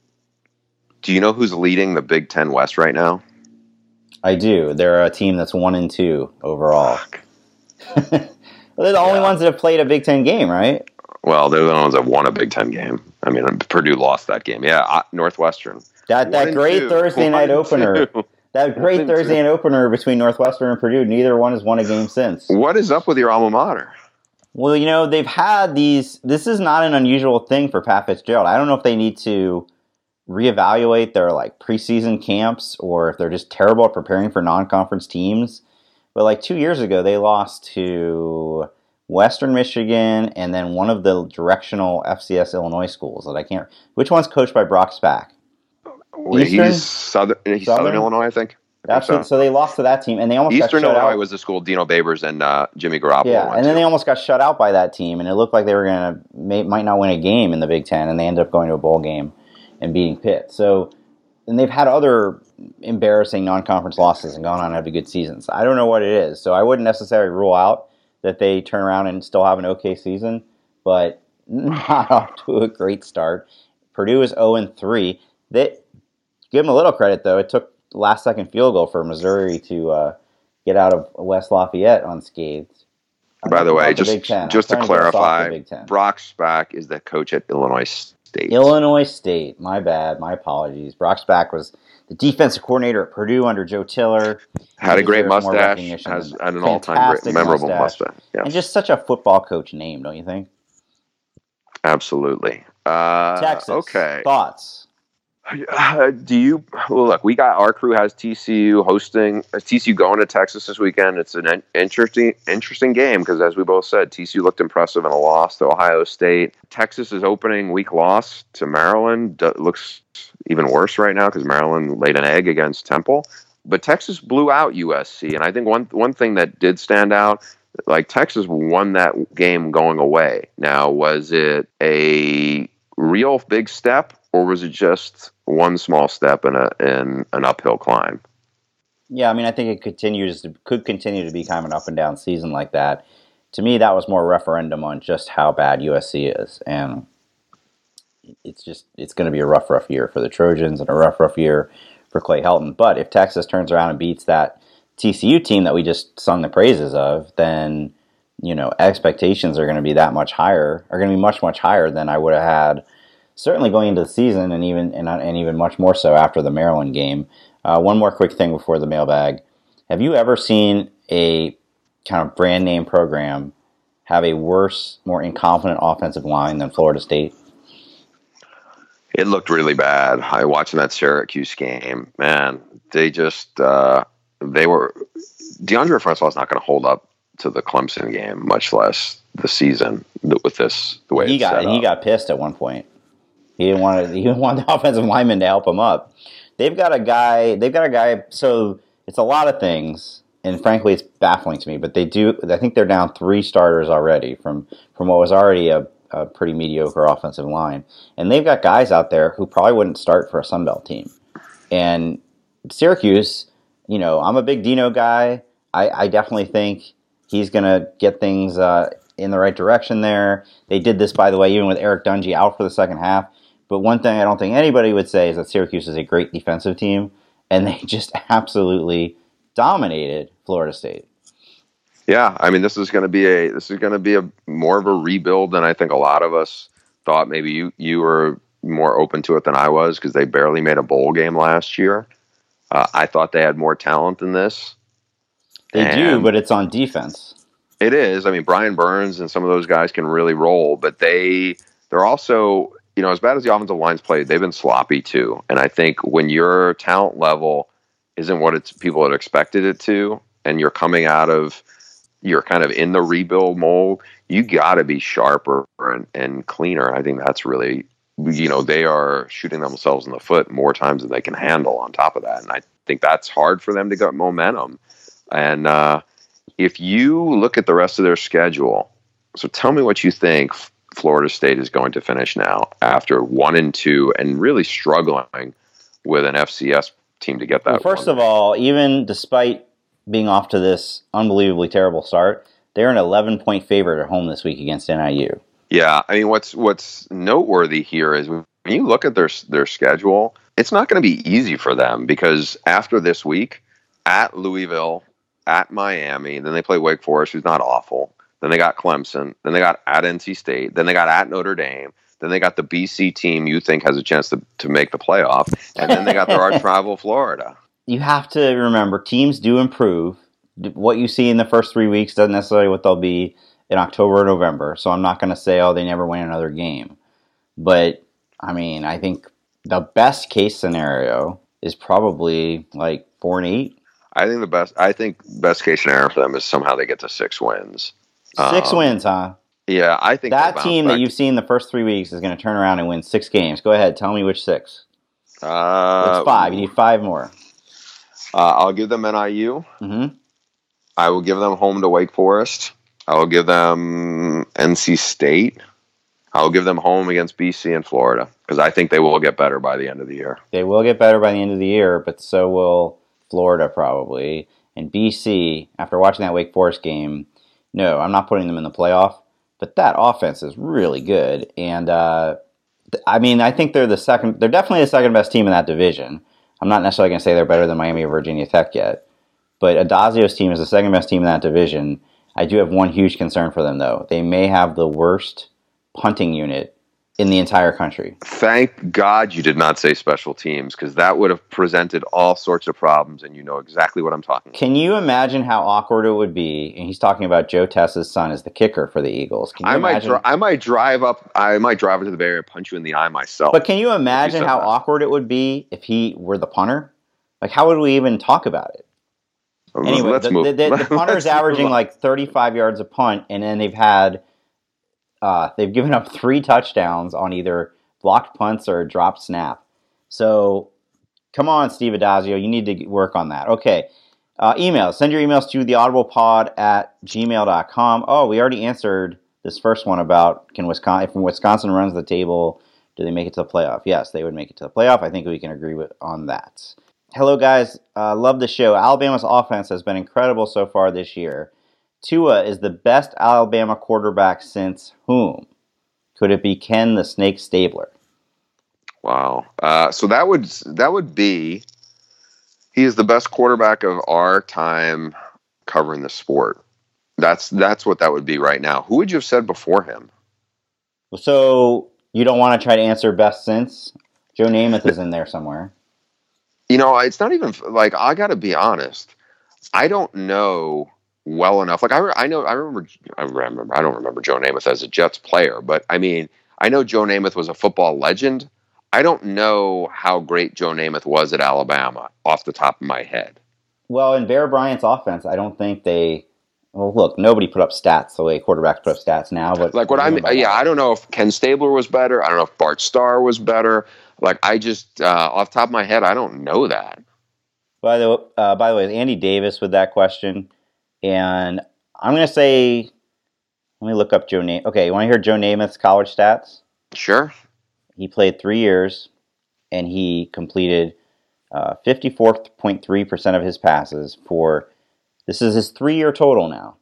Do you know who's leading the Big Ten West right now? I do. They're a team that's one and two overall. Well, they're the only yeah. ones that have played a Big Ten game, right? Well, they're the ones that won a Big Ten game. I mean, Purdue lost that game. Yeah, Northwestern. That that great two. Thursday one night opener. Two. That great Thursday two. night opener between Northwestern and Purdue. Neither one has won a game since. What is up with your alma mater? Well, you know, they've had these. This is not an unusual thing for Pat Fitzgerald. I don't know if they need to reevaluate their like preseason camps or if they're just terrible at preparing for non-conference teams. But like two years ago, they lost to Western Michigan and then one of the directional F C S Illinois schools that I can't. Which one's coached by Brock Spack? Well, he's Southern, he's Southern? Southern Illinois, I think. I That's think so. so they lost to that team, and they almost Eastern got shut Illinois out. was the school Dino Babers and uh, Jimmy Garoppolo. Yeah, went and then to. they almost got shut out by that team, and it looked like they were going to may, might not win a game in the Big Ten, and they ended up going to a bowl game and beating Pitt. So, and they've had other embarrassing non-conference losses and gone on and have a good season. So I don't know what it is. So I wouldn't necessarily rule out that they turn around and still have an okay season, but not off to a great start. Purdue is oh and three. They give them a little credit though. It took the last second field goal for Missouri to uh, get out of West Lafayette unscathed. By the way, just just to clarify, Brock Spack is the coach at Illinois State. Illinois State. My bad. My apologies. Brock Spack was the defensive coordinator at Purdue under Joe Tiller. Had a great mustache. Has had an all-time great, memorable mustache. mustache. Yes. And just such a football coach name, don't you think? Absolutely. Uh, Texas. Okay. Thoughts? Uh, do you well, look? We got our crew has T C U hosting. uh, T C U going to Texas this weekend. It's an in- interesting, interesting game because, as we both said, T C U looked impressive in a loss to Ohio State. Texas is opening week loss to Maryland. D- looks even worse right now because Maryland laid an egg against Temple. But Texas blew out U S C, and I think one one thing that did stand out, like Texas won that game going away. Now, was it a real big step, or was it just one small step in a in an uphill climb? Yeah, I mean, I think it continues to, could continue to be kind of an up and down season like that. To me, that was more a referendum on just how bad U S C is, and it's just it's going to be a rough, rough year for the Trojans and a rough, rough year for Clay Helton. But if Texas turns around and beats that T C U team that we just sung the praises of, then you know expectations are going to be that much higher, are going to be much, much higher than I would have had. Certainly going into the season, and even and, and even much more so after the Maryland game. Uh, one more quick thing before the mailbag: have you ever seen a kind of brand name program have a worse, more incompetent offensive line than Florida State? It looked really bad. I watching that Syracuse game, man. They just uh, they were DeAndre Francois is not going to hold up to the Clemson game, much less the season with this the way he it's got set and up. he got pissed at one point. He didn't want to. He didn't want the offensive lineman to help him up. They've got a guy. They've got a guy. So it's a lot of things, and frankly, it's baffling to me. But they do. I think they're down three starters already from from what was already a, a pretty mediocre offensive line, and they've got guys out there who probably wouldn't start for a Sun Belt team. And Syracuse, you know, I'm a big Dino guy. I, I definitely think he's going to get things uh, in the right direction there. They did this, by the way, even with Eric Dungy out for the second half. But one thing I don't think anybody would say is that Syracuse is a great defensive team, and they just absolutely dominated Florida State. Yeah, I mean, this is going to be a this is going to be a more of a rebuild than I think a lot of us thought. Maybe you you were more open to it than I was because they barely made a bowl game last year. Uh, I thought they had more talent than this. They and do, but it's on defense. It is. I mean, Brian Burns and some of those guys can really roll, but they they're also, you know, as bad as the offensive line's played, they've been sloppy too. And I think when your talent level isn't what it's people had expected it to, and you're coming out of you're kind of in the rebuild mold, you got to be sharper and, and cleaner. I think that's really, you know, they are shooting themselves in the foot more times than they can handle on top of that. And I think that's hard for them to get momentum. And uh, if you look at the rest of their schedule, so tell me what you think Florida State is going to finish now after one and two and really struggling with an F C S team to get that. Well, first one. of all, even despite being off to this unbelievably terrible start, they're an eleven-point favorite at home this week against N I U. Yeah, I mean, what's what's noteworthy here is when you look at their their schedule, it's not going to be easy for them because after this week, at Louisville, at Miami, then they play Wake Forest, who's not awful. Then they got Clemson. Then they got at N C State. Then they got at Notre Dame. Then they got the B C team you think has a chance to, to make the playoff. And then they got their arch rival, Florida. You have to remember, teams do improve. What you see in the first three weeks doesn't necessarily what they'll be in October or November. So I'm not going to say, oh, they never win another game. But, I mean, I think the best case scenario is probably like four and eight. I think the best. I think best case scenario for them is somehow they get to six wins. Six um, wins, huh? Yeah, I think that team that you've seen the first three weeks is going to turn around and win six games. Go ahead, tell me which six. Uh, It's five. You need five more. Uh, I'll give them N I U. Mm-hmm. I will give them home to Wake Forest. I will give them N C State. I will give them home against B C and Florida because I think they will get better by the end of the year. They will get better by the end of the year, but so will Florida probably. And B C, after watching that Wake Forest game, no, I'm not putting them in the playoff, but that offense is really good. And, uh, I mean, I think they're the second, they're definitely the second best team in that division. I'm not necessarily going to say they're better than Miami or Virginia Tech yet, but Adazio's team is the second best team in that division. I do have one huge concern for them, though. They may have the worst punting unit in the entire country. Thank God you did not say special teams, because that would have presented all sorts of problems, and you know exactly what I'm talking about. Can you imagine how awkward it would be? And he's talking about Joe Tessa's son as the kicker for the Eagles. Can you I might, imagine? dri- I might drive up. I might drive into the Bay Area, punch you in the eye myself. But can you imagine how that. awkward it would be if he were the punter? Like, how would we even talk about it? Anyway, let's the, move. the, the, the punter's averaging like thirty-five yards a punt, and then they've had uh, they've given up three touchdowns on either blocked punts or a dropped snap. So, come on, Steve Adazio, you need to work on that. Okay, uh, emails. Send your emails to theaudiblepod at gmail dot com. Oh, we already answered this first one about can Wisconsin, if Wisconsin runs the table, do they make it to the playoff? Yes, they would make it to the playoff. I think we can agree with on that. Hello, guys. Uh, love the show. Alabama's offense has been incredible so far this year. Tua is the best Alabama quarterback since whom? Could it be Ken the Snake Stabler? Wow. Uh, so that would that would be he is the best quarterback of our time covering the sport. That's that's what that would be right now. Who would you have said before him? So you don't want to try to answer best since? Joe Namath is in there somewhere. You know, it's not even like I got to be honest. I don't know well enough. Like I, I know, I remember, I remember, I don't remember Joe Namath as a Jets player, but I mean, I know Joe Namath was a football legend. I don't know how great Joe Namath was at Alabama off the top of my head. Well, in Bear Bryant's offense, I don't think they. Well, look, nobody put up stats the way quarterbacks put up stats now. But like what I'm, yeah, that. I don't know if Ken Stabler was better. I don't know if Bart Starr was better. Like I just uh, off the top of my head, I don't know that. By the uh, by the way, Andy Davis with that question, and I'm going to say, let me look up Joe Namath. Okay, you want to hear Joe Namath's college stats? Sure. He played three years, and he completed uh, fifty-four point three percent of his passes for. This is his three-year total now.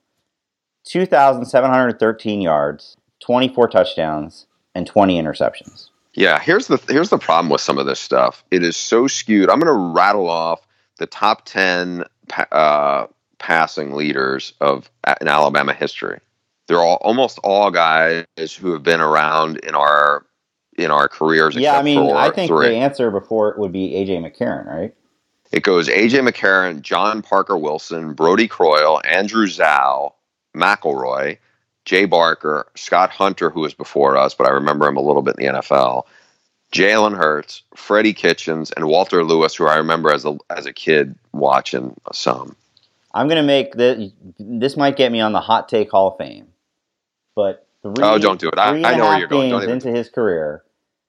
two thousand seven hundred thirteen yards, twenty-four touchdowns, and twenty interceptions. Yeah, here's the here's the problem with some of this stuff. It is so skewed. I'm going to rattle off the top ten uh, passing leaders of in Alabama history. They're all almost all guys who have been around in our in our careers. Yeah, I mean, I think three. the answer before it would be A J McCarron, right? It goes A J McCarron, John Parker Wilson, Brody Croyle, Andrew Zhao, McElroy, Jay Barker, Scott Hunter, who was before us, but I remember him a little bit in the N F L, Jalen Hurts, Freddie Kitchens, and Walter Lewis, who I remember as a as a kid watching some. I'm going to make this, this might get me on the Hot Take Hall of Fame, but three, oh, don't do it. I, three I and know a half where you're going. games Don't even into his career,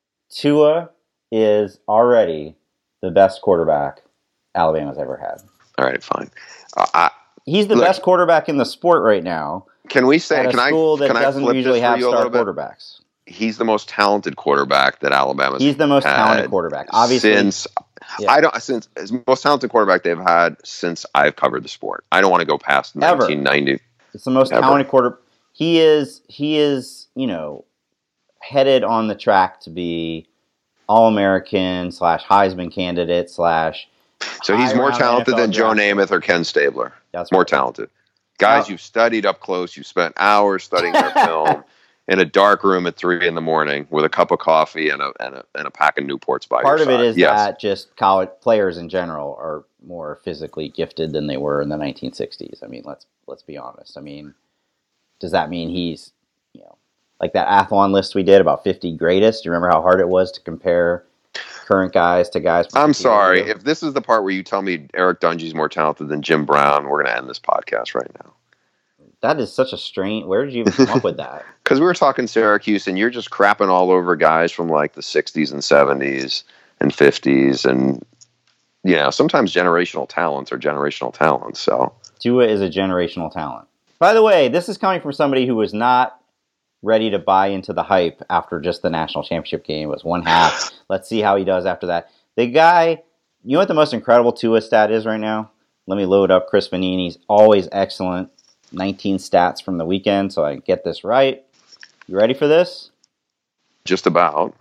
Tua is already the best quarterback Alabama's ever had. All right, fine. Uh, I, He's the look, best quarterback in the sport right now. Can we say? At a can school I? that Can doesn't I flip usually this for have you a star little bit? quarterbacks. He's the most talented quarterback that Alabama's. He's the most had talented quarterback, obviously. Since yeah. I don't since most talented quarterback they've had since I've covered the sport. I don't want to go past Ever. nineteen ninety. It's the most Ever. talented quarter. He is. He is. You know, headed on the track to be All-American slash Heisman candidate slash. So he's more talented than Joe draft. Namath or Ken Stabler. That's more right. talented. Guys, Now, you've studied up close. You've spent hours studying their film in a dark room at three in the morning with a cup of coffee and a and a, and a pack of Newports by part your of side. it is yes. that just college players in general are more physically gifted than they were in the nineteen sixties. I mean, let's let's be honest. I mean, does that mean he's, you know, like that Athlon list we did about fifty greatest? Do you remember how hard it was to compare current guys to guys? I'm sorry. If this is the part where you tell me Eric Dungy's more talented than Jim Brown, we're going to end this podcast right now. That is such a strange. Where did you even come up with that? Because we were talking Syracuse, and you're just crapping all over guys from like the sixties and seventies and fifties, and you know sometimes generational talents are generational talents. So Tua is a generational talent. By the way, this is coming from somebody who was not ready to buy into the hype after just the national championship game. It was one half. Let's see how he does after that. The guy, you know what the most incredible Tua stat is right now? Let me load up Chris Vanini's always excellent nineteen stats from the weekend so I can get this right. You ready for this? Just about.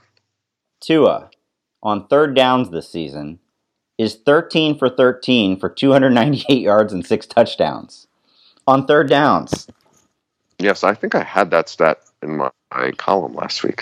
Tua, on third downs this season, is thirteen for thirteen for two hundred ninety-eight yards and six touchdowns. On third downs. Yes, I think I had that stat in my, my column last week.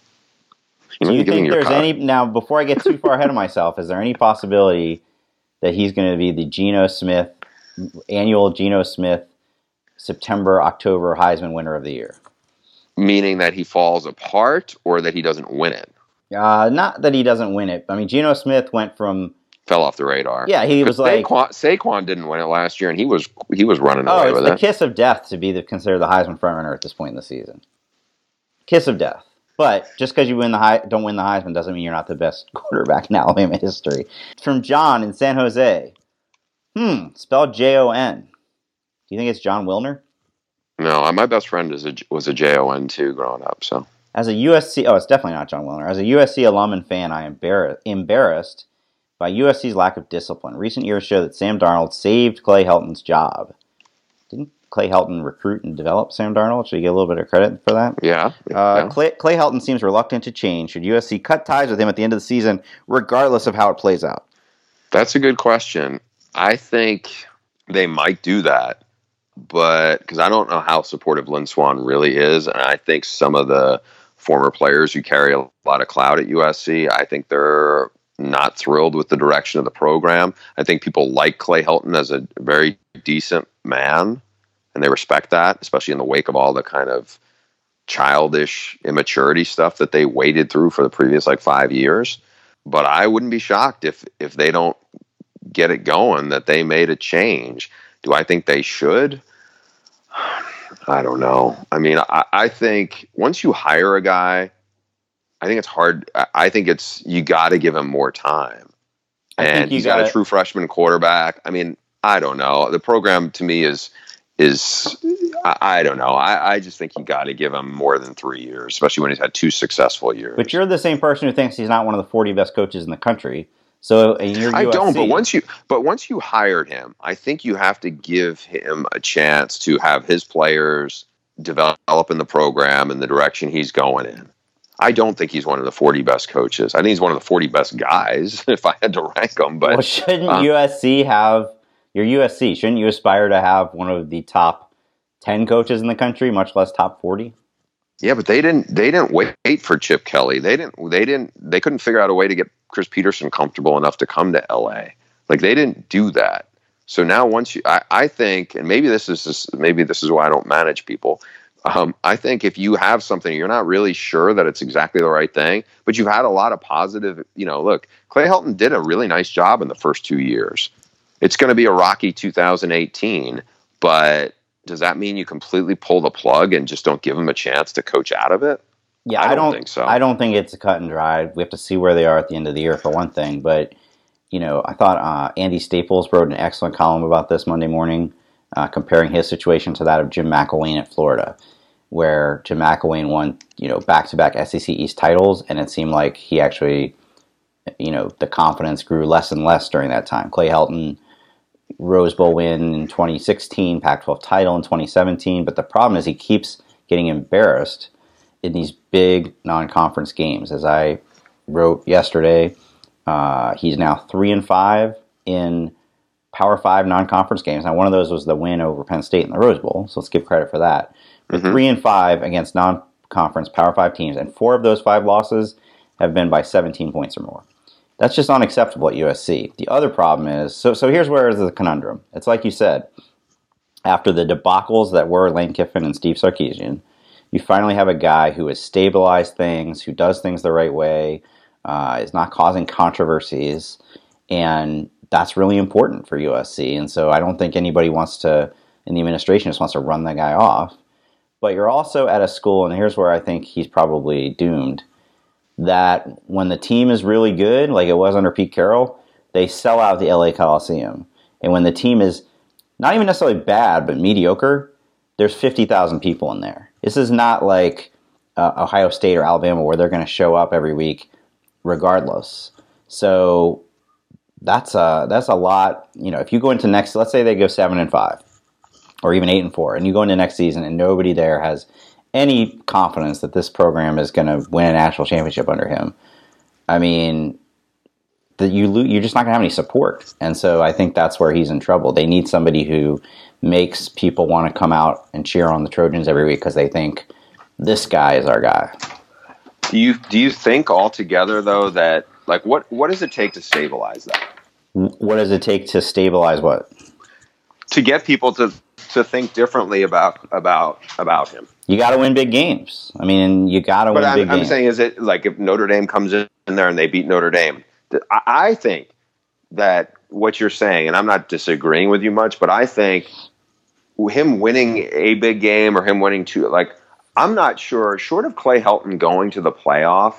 You Do you think there's any... Now, before I get too far ahead of myself, is there any possibility that he's going to be the Geno Smith, annual Geno Smith, September, October Heisman winner of the year? Meaning that he falls apart or that he doesn't win it? Uh, not that he doesn't win it. I mean, Geno Smith went from... Fell off the radar. Yeah, he was like... Saquon, Saquon didn't win it last year, and he was he was running oh, away with it. Oh, it's the kiss of death to be the, considered the Heisman frontrunner at this point in the season. Kiss of death. But just because you win the He- don't win the Heisman doesn't mean you're not the best quarterback in Alabama history. From John in San Jose. Hmm, spelled J O N. Do you think it's John Wilner? No, my best friend is a, was a J O N too growing up. So as a U S C, oh, it's definitely not John Wilner. As a U S C alum and fan, I am embar- embarrassed by U S C's lack of discipline. Recent years show that Sam Darnold saved Clay Helton's job. Didn't Clay Helton recruit and develop Sam Darnold? Should he get a little bit of credit for that? Yeah. Uh, yeah. Clay, Clay Helton seems reluctant to change. Should U S C cut ties with him at the end of the season, regardless of how it plays out? That's a good question. I think they might do that, but because I don't know how supportive Lynn Swann really is, and I think some of the former players who carry a lot of clout at U S C, I think they're not thrilled with the direction of the program. I think people like Clay Helton as a very decent man, and they respect that, especially in the wake of all the kind of childish immaturity stuff that they waded through for the previous like five years. But I wouldn't be shocked if if they don't get it going, that they made a change. Do I think they should? I don't know. I mean, I, I think once you hire a guy, I think it's hard. I think it's, you got to give him more time. And he's gotta, got a true freshman quarterback. I mean, I don't know. The program to me is, is I, I don't know. I, I just think you got to give him more than three years, especially when he's had two successful years. But you're the same person who thinks he's not one of the forty best coaches in the country. So and you're I U S C. don't, but once you but once you hired him, I think you have to give him a chance to have his players develop in the program in the direction he's going in. I don't think he's one of the forty best coaches. I think he's one of the forty best guys if I had to rank them. But well, shouldn't um, U S C have your U S C? Shouldn't you aspire to have one of the top ten coaches in the country, much less top forty? Yeah, but they didn't. They didn't wait for Chip Kelly. They didn't. They didn't. They couldn't figure out a way to get Chris Peterson comfortable enough to come to L A. Like they didn't do that. So now, once you, I, I think, and maybe this is just, maybe this is why I don't manage people. Um, I think if you have something, you're not really sure that it's exactly the right thing, but you've had a lot of positive. You know, look, Clay Helton did a really nice job in the first two years. It's going to be a rocky two thousand eighteen, but does that mean you completely pull the plug and just don't give them a chance to coach out of it? Yeah, I don't, I don't think so. I don't think it's cut and dried. We have to see where they are at the end of the year for one thing. But, you know, I thought uh, Andy Staples wrote an excellent column about this Monday morning, uh, comparing his situation to that of Jim McElwain at Florida, where Jim McElwain won, you know, back-to-back S E C East titles, and it seemed like he actually, you know, the confidence grew less and less during that time. Clay Helton, Rose Bowl win in twenty sixteen, Pac twelve title in twenty seventeen, but the problem is he keeps getting embarrassed in these big non-conference games. As I wrote yesterday, uh, he's now three and five in Power Five non-conference games. Now, one of those was the win over Penn State in the Rose Bowl, so let's give credit for that. But mm-hmm. three and five against non-conference Power Five teams, and four of those five losses have been by seventeen points or more. That's just unacceptable at U S C. The other problem is, so so here's where is the conundrum. It's like you said, after the debacles that were Lane Kiffin and Steve Sarkisian, you finally have a guy who has stabilized things, who does things the right way, uh, is not causing controversies, and that's really important for U S C. And so I don't think anybody wants to, in the administration, just wants to run the guy off. But you're also at a school, and here's where I think he's probably doomed, that when the team is really good, like it was under Pete Carroll, they sell out the L A Coliseum. And when the team is not even necessarily bad, but mediocre, there's fifty thousand people in there. This is not like uh, Ohio State or Alabama where they're going to show up every week regardless. So that's a, that's a lot. You know, if you go into next, let's say they go seven and five or even eight and four, and you go into next season and nobody there has any confidence that this program is going to win a national championship under him, I mean, that you lo- you're just not going to have any support. And so I think that's where he's in trouble. They need somebody who makes people want to come out and cheer on the Trojans every week because they think this guy is our guy. Do you do you think altogether though that like what what does it take to stabilize that? What does it take to stabilize what? To get people to to think differently about about about him. You got to win big games. I mean, you got to win I'm, big I'm games. saying, is it like if Notre Dame comes in there and they beat Notre Dame? I, I think that what you're saying, and I'm not disagreeing with you much, but I think him winning a big game or him winning two, like I'm not sure. Short of Clay Helton going to the playoff,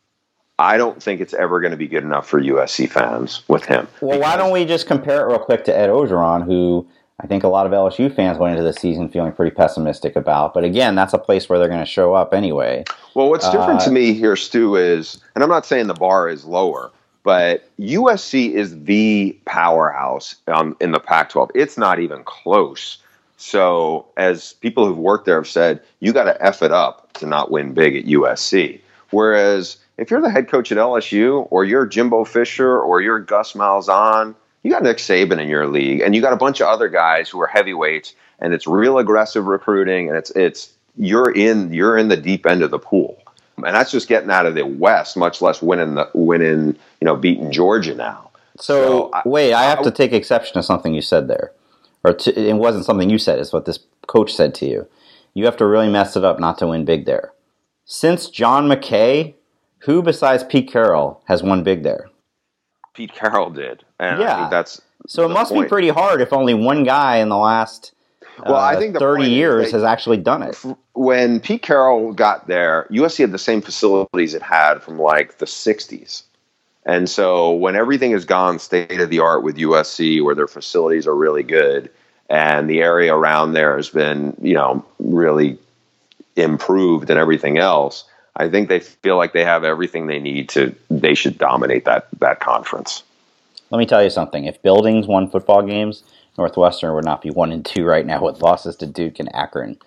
I don't think it's ever going to be good enough for U S C fans with him. Well, why don't we just compare it real quick to Ed Ogeron, who I think a lot of L S U fans went into the season feeling pretty pessimistic about. But again, that's a place where they're going to show up anyway. Well, what's different uh, to me here, Stu, is, and I'm not saying the bar is lower, but U S C is the powerhouse um, in the Pac twelve. It's not even close. So as people who've worked there have said, you got to F it up to not win big at U S C. Whereas if you're the head coach at L S U or you're Jimbo Fisher or you're Gus Malzahn, you got Nick Saban in your league, and you got a bunch of other guys who are heavyweights, and it's real aggressive recruiting, and it's it's you're in you're in the deep end of the pool, and that's just getting out of the West, much less winning the winning you know beating Georgia now. So, so wait, I, I have to take exception to something you said there, or to, it wasn't something you said; it's what this coach said to you. You have to really mess it up not to win big there. Since John McKay, who besides Pete Carroll has won big there? Pete Carroll did. And yeah. I think that's so it must point. be pretty hard if only one guy in the last well, uh, I think thirty years has actually done it. When Pete Carroll got there, U S C had the same facilities it had from like the sixties. And so when everything has gone state of the art with U S C, where their facilities are really good and the area around there has been, you know, really improved and everything else, I think they feel like they have everything they need to, they should dominate that that conference. Let me tell you something. If Billings won football games, Northwestern would not be one and two right now with losses to Duke and Akron.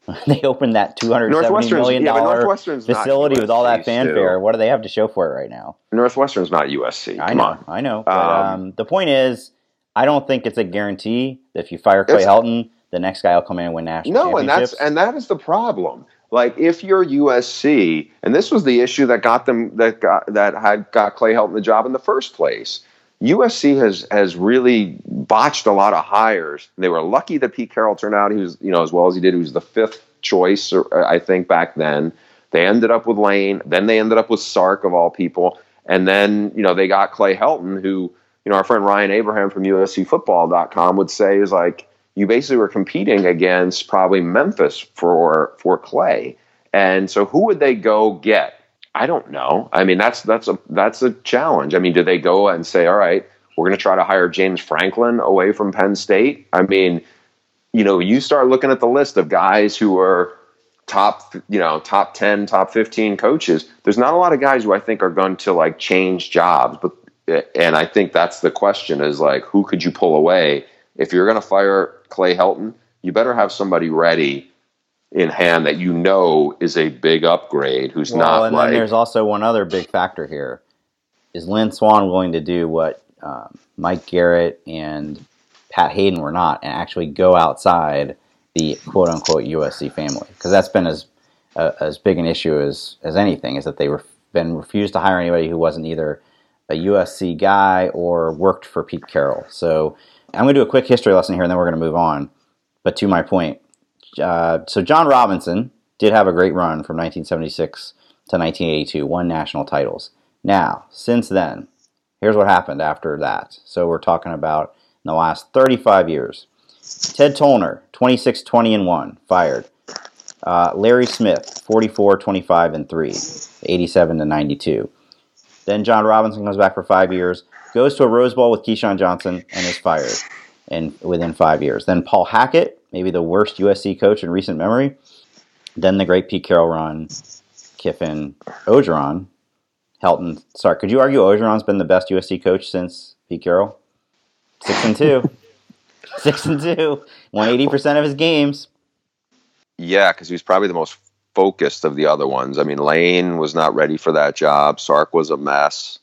They opened that two hundred seventy million dollars yeah, facility with all that fanfare. Stu. What do they have to show for it right now? Northwestern's not U S C. Come I know, on. I know. But um, um, the point is, I don't think it's a guarantee that if you fire Clay Helton, the next guy will come in and win national no, championships. No, and that's and that is the problem. Like if you're U S C, and this was the issue that got them that got that had got Clay Helton the job in the first place. U S C has has really botched a lot of hires. They were lucky that Pete Carroll turned out. He was, you know, as well as he did. He was the fifth choice, I think, back then. They ended up with Lane. Then they ended up with Sark, of all people. And then, you know, they got Clay Helton, who, you know, our friend Ryan Abraham from U S C football dot com would say is like, you basically were competing against probably Memphis for for Clay. And so who would they go get? I don't know. I mean, that's that's a that's a challenge. I mean, do they go and say, all right, we're going to try to hire James Franklin away from Penn State? I mean, you know, you start looking at the list of guys who are top, you know, top ten, top fifteen coaches. There's not a lot of guys who I think are going to like change jobs. But and I think that's the question is like, who could you pull away? If you're going to fire Clay Helton, you better have somebody ready in hand that you know is a big upgrade, who's well, not and like... then there's also one other big factor here. Is Lynn Swann willing to do what um, Mike Garrett and Pat Hayden were not, and actually go outside the quote-unquote U S C family? Because that's been as uh, as big an issue as, as anything, is that they've been refused to hire anybody who wasn't either a U S C guy or worked for Pete Carroll. So I'm going to do a quick history lesson here, and then we're going to move on. But to my point, Uh, so John Robinson did have a great run from nineteen seventy-six to nineteen eighty-two, won national titles. Now, since then, here's what happened after that. So we're talking about in the last thirty-five years. Ted Tollner, twenty-six twenty and one, fired. Uh, Larry Smith, forty-four twenty-five and three, eighty-seven to ninety-two. Then John Robinson comes back for five years, goes to a Rose Bowl with Keyshawn Johnson, and is fired in, within five years. Then Paul Hackett, maybe the worst U S C coach in recent memory. Then the great Pete Carroll run, Kiffin, Orgeron, Helton, Sark. Could you argue Orgeron's been the best U S C coach since Pete Carroll? Six and two. Six and two. Won eighty percent of his games. Yeah, because he was probably the most focused of the other ones. I mean, Lane was not ready for that job. Sark was a mess.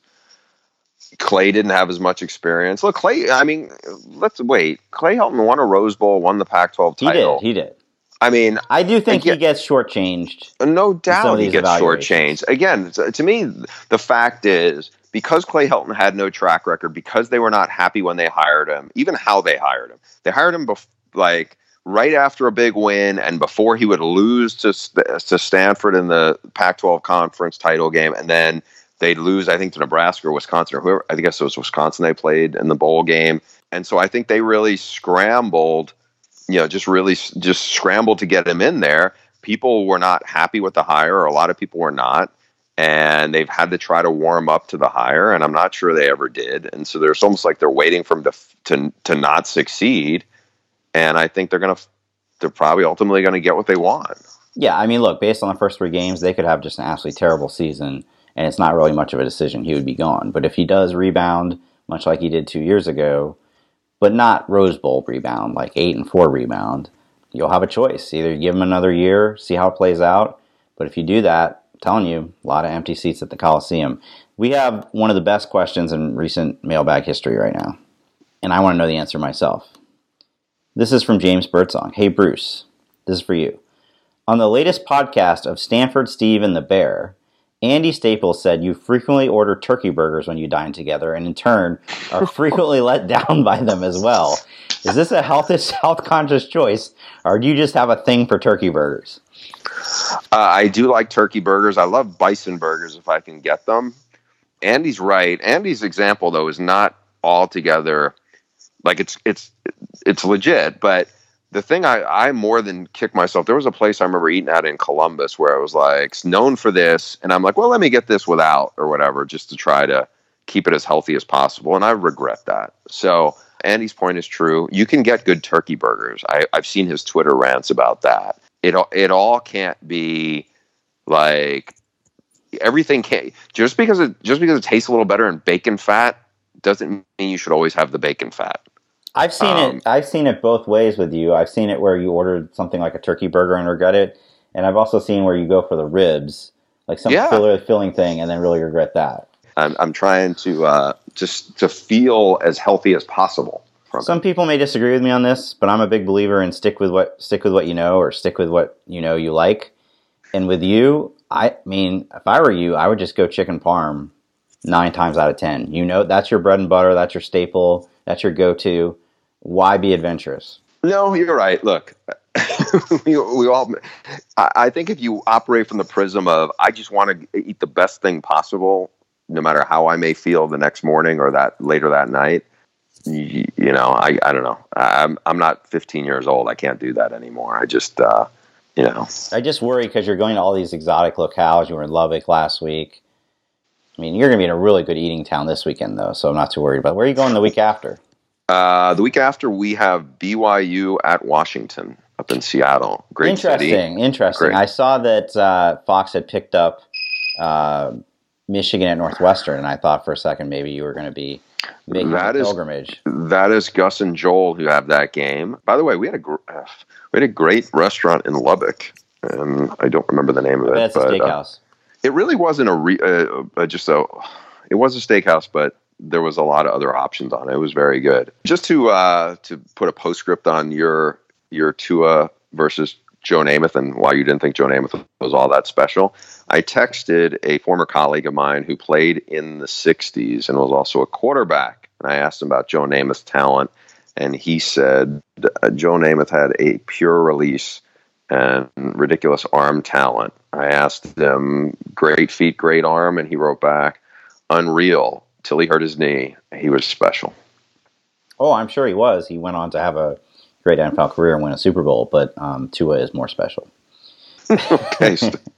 Clay didn't have as much experience. Look, Clay, I mean, let's wait. Clay Helton won a Rose Bowl, won the Pac twelve title. He did, he did. I mean... I do think he gets shortchanged. No doubt he gets shortchanged. Again, to me, the fact is, because Clay Helton had no track record, because they were not happy when they hired him, even how they hired him. They hired him, bef- like, right after a big win and before he would lose to, to Stanford in the Pac twelve conference title game, and then... they'd lose, I think, to Nebraska or Wisconsin or whoever. I guess it was Wisconsin they played in the bowl game. And so I think they really scrambled, you know, just really just scrambled to get him in there. People were not happy with the hire, or a lot of people were not. And they've had to try to warm up to the hire, and I'm not sure they ever did. And so there's almost like they're waiting for him to to, to not succeed. And I think they're going to, they're probably ultimately going to get what they want. Yeah, I mean, look, based on the first three games, they could have just an absolutely terrible season. And it's not really much of a decision. He would be gone. But if he does rebound, much like he did two years ago, but not Rose Bowl rebound, like eight and four rebound, you'll have a choice. Either give him another year, see how it plays out. But if you do that, I'm telling you, a lot of empty seats at the Coliseum. We have one of the best questions in recent mailbag history right now. And I want to know the answer myself. This is from James Birdsong. Hey, Bruce, this is for you. On the latest podcast of Stanford Steve and the Bear, Andy Staples said you frequently order turkey burgers when you dine together, and in turn are frequently let down by them as well. Is this a health health-conscious choice, or do you just have a thing for turkey burgers? Uh, I do like turkey burgers. I love bison burgers if I can get them. Andy's right. Andy's example, though, is not altogether like it's it's it's legit, but the thing I, I more than kick myself, there was a place I remember eating at in Columbus where I was like known for this. And I'm like, well, let me get this without or whatever, just to try to keep it as healthy as possible. And I regret that. So Andy's point is true. You can get good turkey burgers. I, I've seen his Twitter rants about that. It, it all can't be like everything can't just because it, just because it tastes a little better in bacon fat doesn't mean you should always have the bacon fat. I've seen Um, it. I've seen it both ways with you. I've seen it where you ordered something like a turkey burger and regret it, and I've also seen where you go for the ribs, like some yeah, filler filling thing, and then really regret that. I'm, I'm trying to uh, just to feel as healthy as possible from Some it. people may disagree with me on this, but I'm a big believer in stick with what stick with what you know, or stick with what you know you like. And with you, I mean, if I were you, I would just go chicken parm nine times out of ten. You know, that's your bread and butter. That's your staple. That's your go-to. Why be adventurous? No, you're right. Look, we, we all. I, I think if you operate from the prism of I just want to eat the best thing possible, no matter how I may feel the next morning or that later that night, you, you know, I, I don't know. I'm I'm not fifteen years old. I can't do that anymore. I just, uh, you know. I just worry because you're going to all these exotic locales. You were in Lubbock last week. I mean, you're going to be in a really good eating town this weekend, though, so I'm not too worried about it. Where are you going the week after? Uh, the week after, we have B Y U at Washington up in Seattle. Great interesting, city. Interesting. Great. I saw that uh, Fox had picked up uh, Michigan at Northwestern, and I thought for a second maybe you were going to be making that a is, pilgrimage. That is Gus and Joel who have that game. By the way, we had a gr- we had a great restaurant in Lubbock, and I don't remember the name of I it. bet it's but, a steakhouse. Uh, it really wasn't a re- uh, uh, just a. It was a steakhouse, but there was a lot of other options on it. It was very good. Just to uh, to put a postscript on your your Tua versus Joe Namath and why you didn't think Joe Namath was all that special. I texted a former colleague of mine who played in the sixties and was also a quarterback. And I asked him about Joe Namath's talent, and he said uh, Joe Namath had a pure release and ridiculous arm talent. I asked him, great feet, great arm, and he wrote back, unreal. Till he hurt his knee, he was special. Oh, I'm sure he was. He went on to have a great N F L career and win a Super Bowl, but um, Tua is more special. Okay.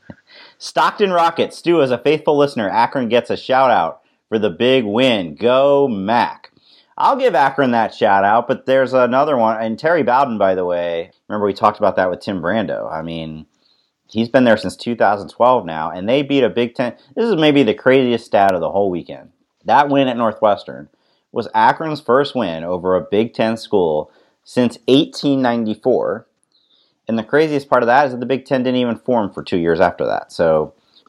Stockton Rockets. Stu, as a faithful listener, Akron gets a shout-out for the big win. Go, Mac. I'll give Akron that shout-out, but there's another one. And Terry Bowden, by the way, remember we talked about that with Tim Brando. I mean, he's been there since two thousand twelve now, and they beat a Big Ten. This is maybe the craziest stat of the whole weekend. That win at Northwestern was Akron's first win over a Big Ten school since eighteen ninety-four. And the craziest part of that is that the Big Ten didn't even form for two years after that. So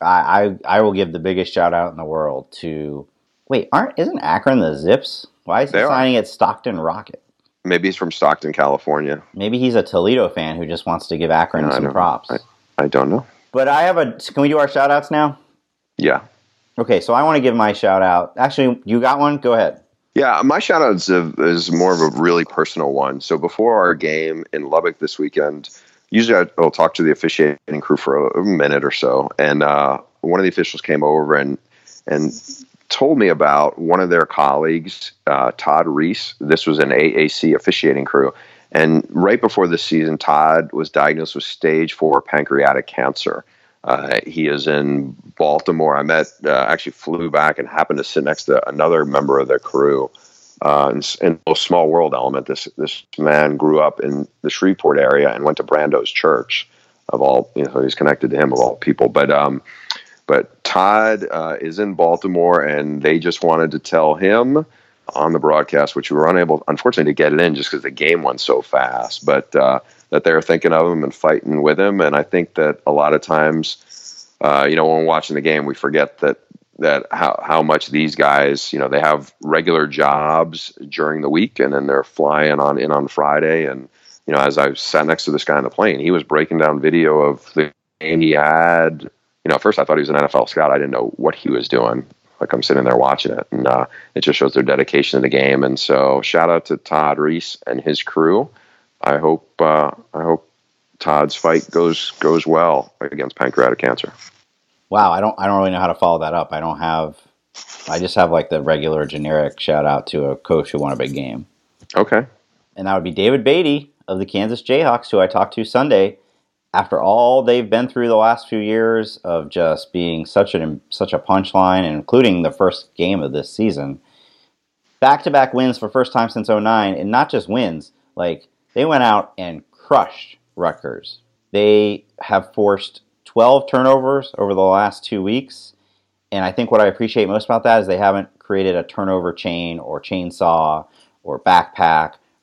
I I, I will give the biggest shout out in the world to... Wait, aren't isn't Akron the Zips? Why is he They are. signing at Stockton Rocket? Maybe he's from Stockton, California. Maybe he's a Toledo fan who just wants to give Akron No, I some don't- props. I, I don't know. But I have a... Can we do our shout outs now? Yeah. Okay, so I want to give my shout out. Actually, you got one? Go ahead. Yeah, my shout out is, a, is more of a really personal one. So before our game in Lubbock this weekend, usually I- I'll talk to the officiating crew for a, a minute or so. And uh, one of the officials came over and and told me about one of their colleagues, uh, Todd Reese. This was an A A C officiating crew. And right before this season, Todd was diagnosed with stage four pancreatic cancer. Uh, he is in Baltimore. I met, uh, actually flew back and happened to sit next to another member of the crew. Uh, and, and a small world element. This this man grew up in the Shreveport area and went to Brando's church. Of all, you know, he's connected to him of all people. But um, but Todd uh, is in Baltimore, and they just wanted to tell him on the broadcast, which we were unable, unfortunately, to get it in just because the game went so fast. But uh, that they're thinking of him and fighting with him. And I think that a lot of times, uh, you know, when we're watching the game, we forget that. that how, how much these guys, you know, they have regular jobs during the week and then they're flying on in on Friday. And, you know, as I sat next to this guy on the plane, he was breaking down video of the game he had. You know, at first I thought he was an N F L scout. I didn't know what he was doing. Like I'm sitting there watching it, and uh, it just shows their dedication to the game. And so shout out to Todd Reese and his crew. I hope, uh, I hope Todd's fight goes, goes well against pancreatic cancer. Wow, I don't I don't really know how to follow that up. I don't have I just have like the regular generic shout out to a coach who won a big game. Okay. And that would be David Beatty of the Kansas Jayhawks, who I talked to Sunday. After all they've been through the last few years of just being such an such a punchline, and including the first game of this season, back-to-back wins for first time since oh nine, and not just wins, like they went out and crushed Rutgers. They have forced twelve turnovers over the last two weeks, and I think what I appreciate most about that is they haven't created a turnover chain or chainsaw or backpack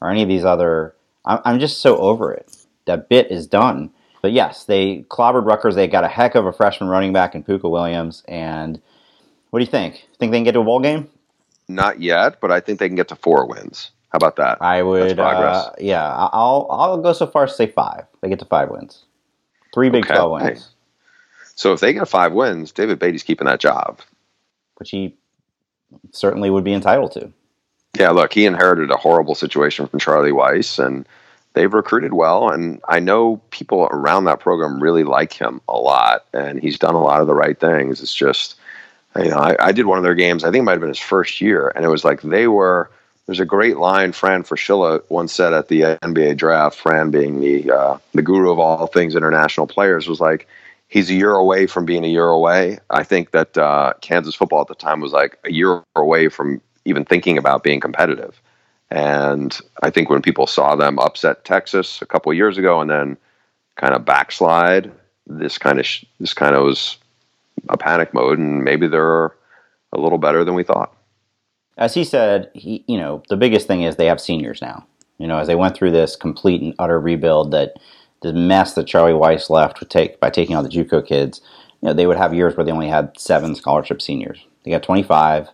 or any of these other. I'm, I'm just so over it. That bit is done. But yes, they clobbered Rutgers. They got a heck of a freshman running back in Puka Williams. And what do you think? Think they can get to a bowl game? Not yet, but I think they can get to four wins. How about that? I would, uh, yeah, I'll I'll go so far as to say five. They get to five wins. Three Big Okay. twelve wins. So if they get five wins, David Beatty's keeping that job. Which he certainly would be entitled to. Yeah, look, he inherited a horrible situation from Charlie Weiss, and they've recruited well. And I know people around that program really like him a lot, and he's done a lot of the right things. It's just, you know, I, I did one of their games. I think it might have been his first year, and it was like they were. There's a great line Fran Fraschilla once said at the N B A draft. Fran, being the uh, the guru of all things international players, was like, he's a year away from being a year away. I think that uh, Kansas football at the time was like a year away from even thinking about being competitive. And I think when people saw them upset Texas a couple of years ago and then kind of backslide, this kind of sh- this kind of was a panic mode, and maybe they're a little better than we thought. As he said, he, you know, the biggest thing is they have seniors now. You know, as they went through this complete and utter rebuild, that the mess that Charlie Weiss left would take by taking all the JUCO kids, you know, they would have years where they only had seven scholarship seniors. They got twenty-five.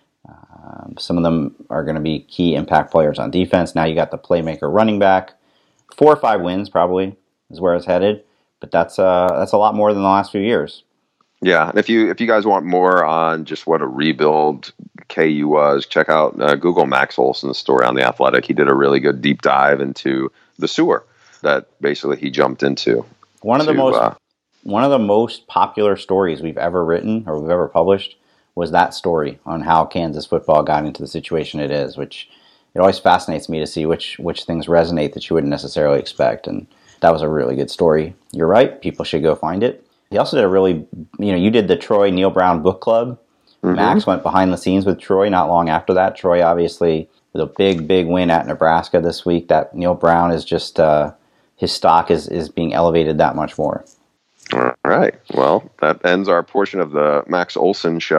Um, some of them are going to be key impact players on defense. Now you got the playmaker running back. Four or five wins probably is where it's headed, but that's uh, that's a lot more than the last few years. Yeah, and if you if you guys want more on just what a rebuild K U was, check out uh, Google Max Olson's story on The Athletic. He did a really good deep dive into the sewer that basically he jumped into. One of to, the most uh, one of the most popular stories we've ever written or we've ever published was that story on how Kansas football got into the situation it is, which it always fascinates me to see which which things resonate that you wouldn't necessarily expect. And that was a really good story. You're right. People should go find it. He also did a really, you know, you did the Troy Neil Brown book club. Mm-hmm. Max went behind the scenes with Troy not long after that. Troy, obviously, with a big, big win at Nebraska this week. That Neil Brown is just, uh, his stock is, is being elevated that much more. All right. Well, that ends our portion of the Max Olson show.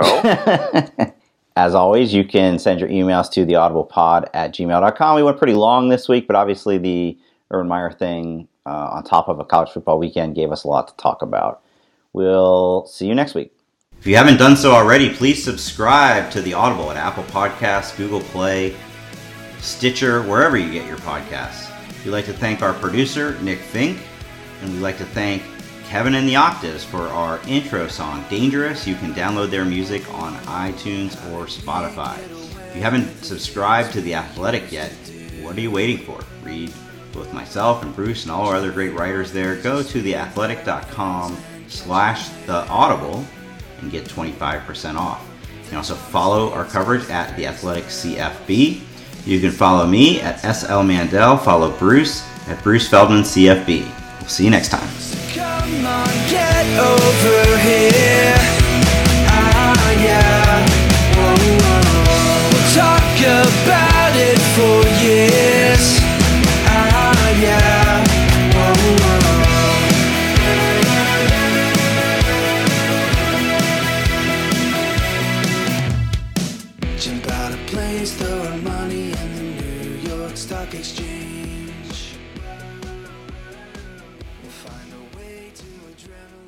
As always, you can send your emails to theaudiblepod at gmail dot com. We went pretty long this week, but obviously the Urban Meyer thing uh, on top of a college football weekend gave us a lot to talk about. We'll see you next week. If you haven't done so already, please subscribe to The Audible at Apple Podcasts, Google Play, Stitcher, wherever you get your podcasts. We'd like to thank our producer, Nick Fink, and we'd like to thank Kevin and the Octaves for our intro song, Dangerous. You can download their music on iTunes or Spotify. If you haven't subscribed to The Athletic yet, what are you waiting for? Read both myself and Bruce and all our other great writers there. Go to theathletic.com slash the audible and get twenty-five percent off. You can also follow our coverage at The Athletic C F B. You can follow me at S L Mandel. Follow Bruce at Bruce Feldman C F B. We'll see you next time. Come on, get over here. Ah, yeah. Whoa, whoa. We'll talk about it for years. Ah, yeah. Whoa, whoa. Jump out of planes, throw money in the New York Stock Exchange. We'll find a way to adrenaline.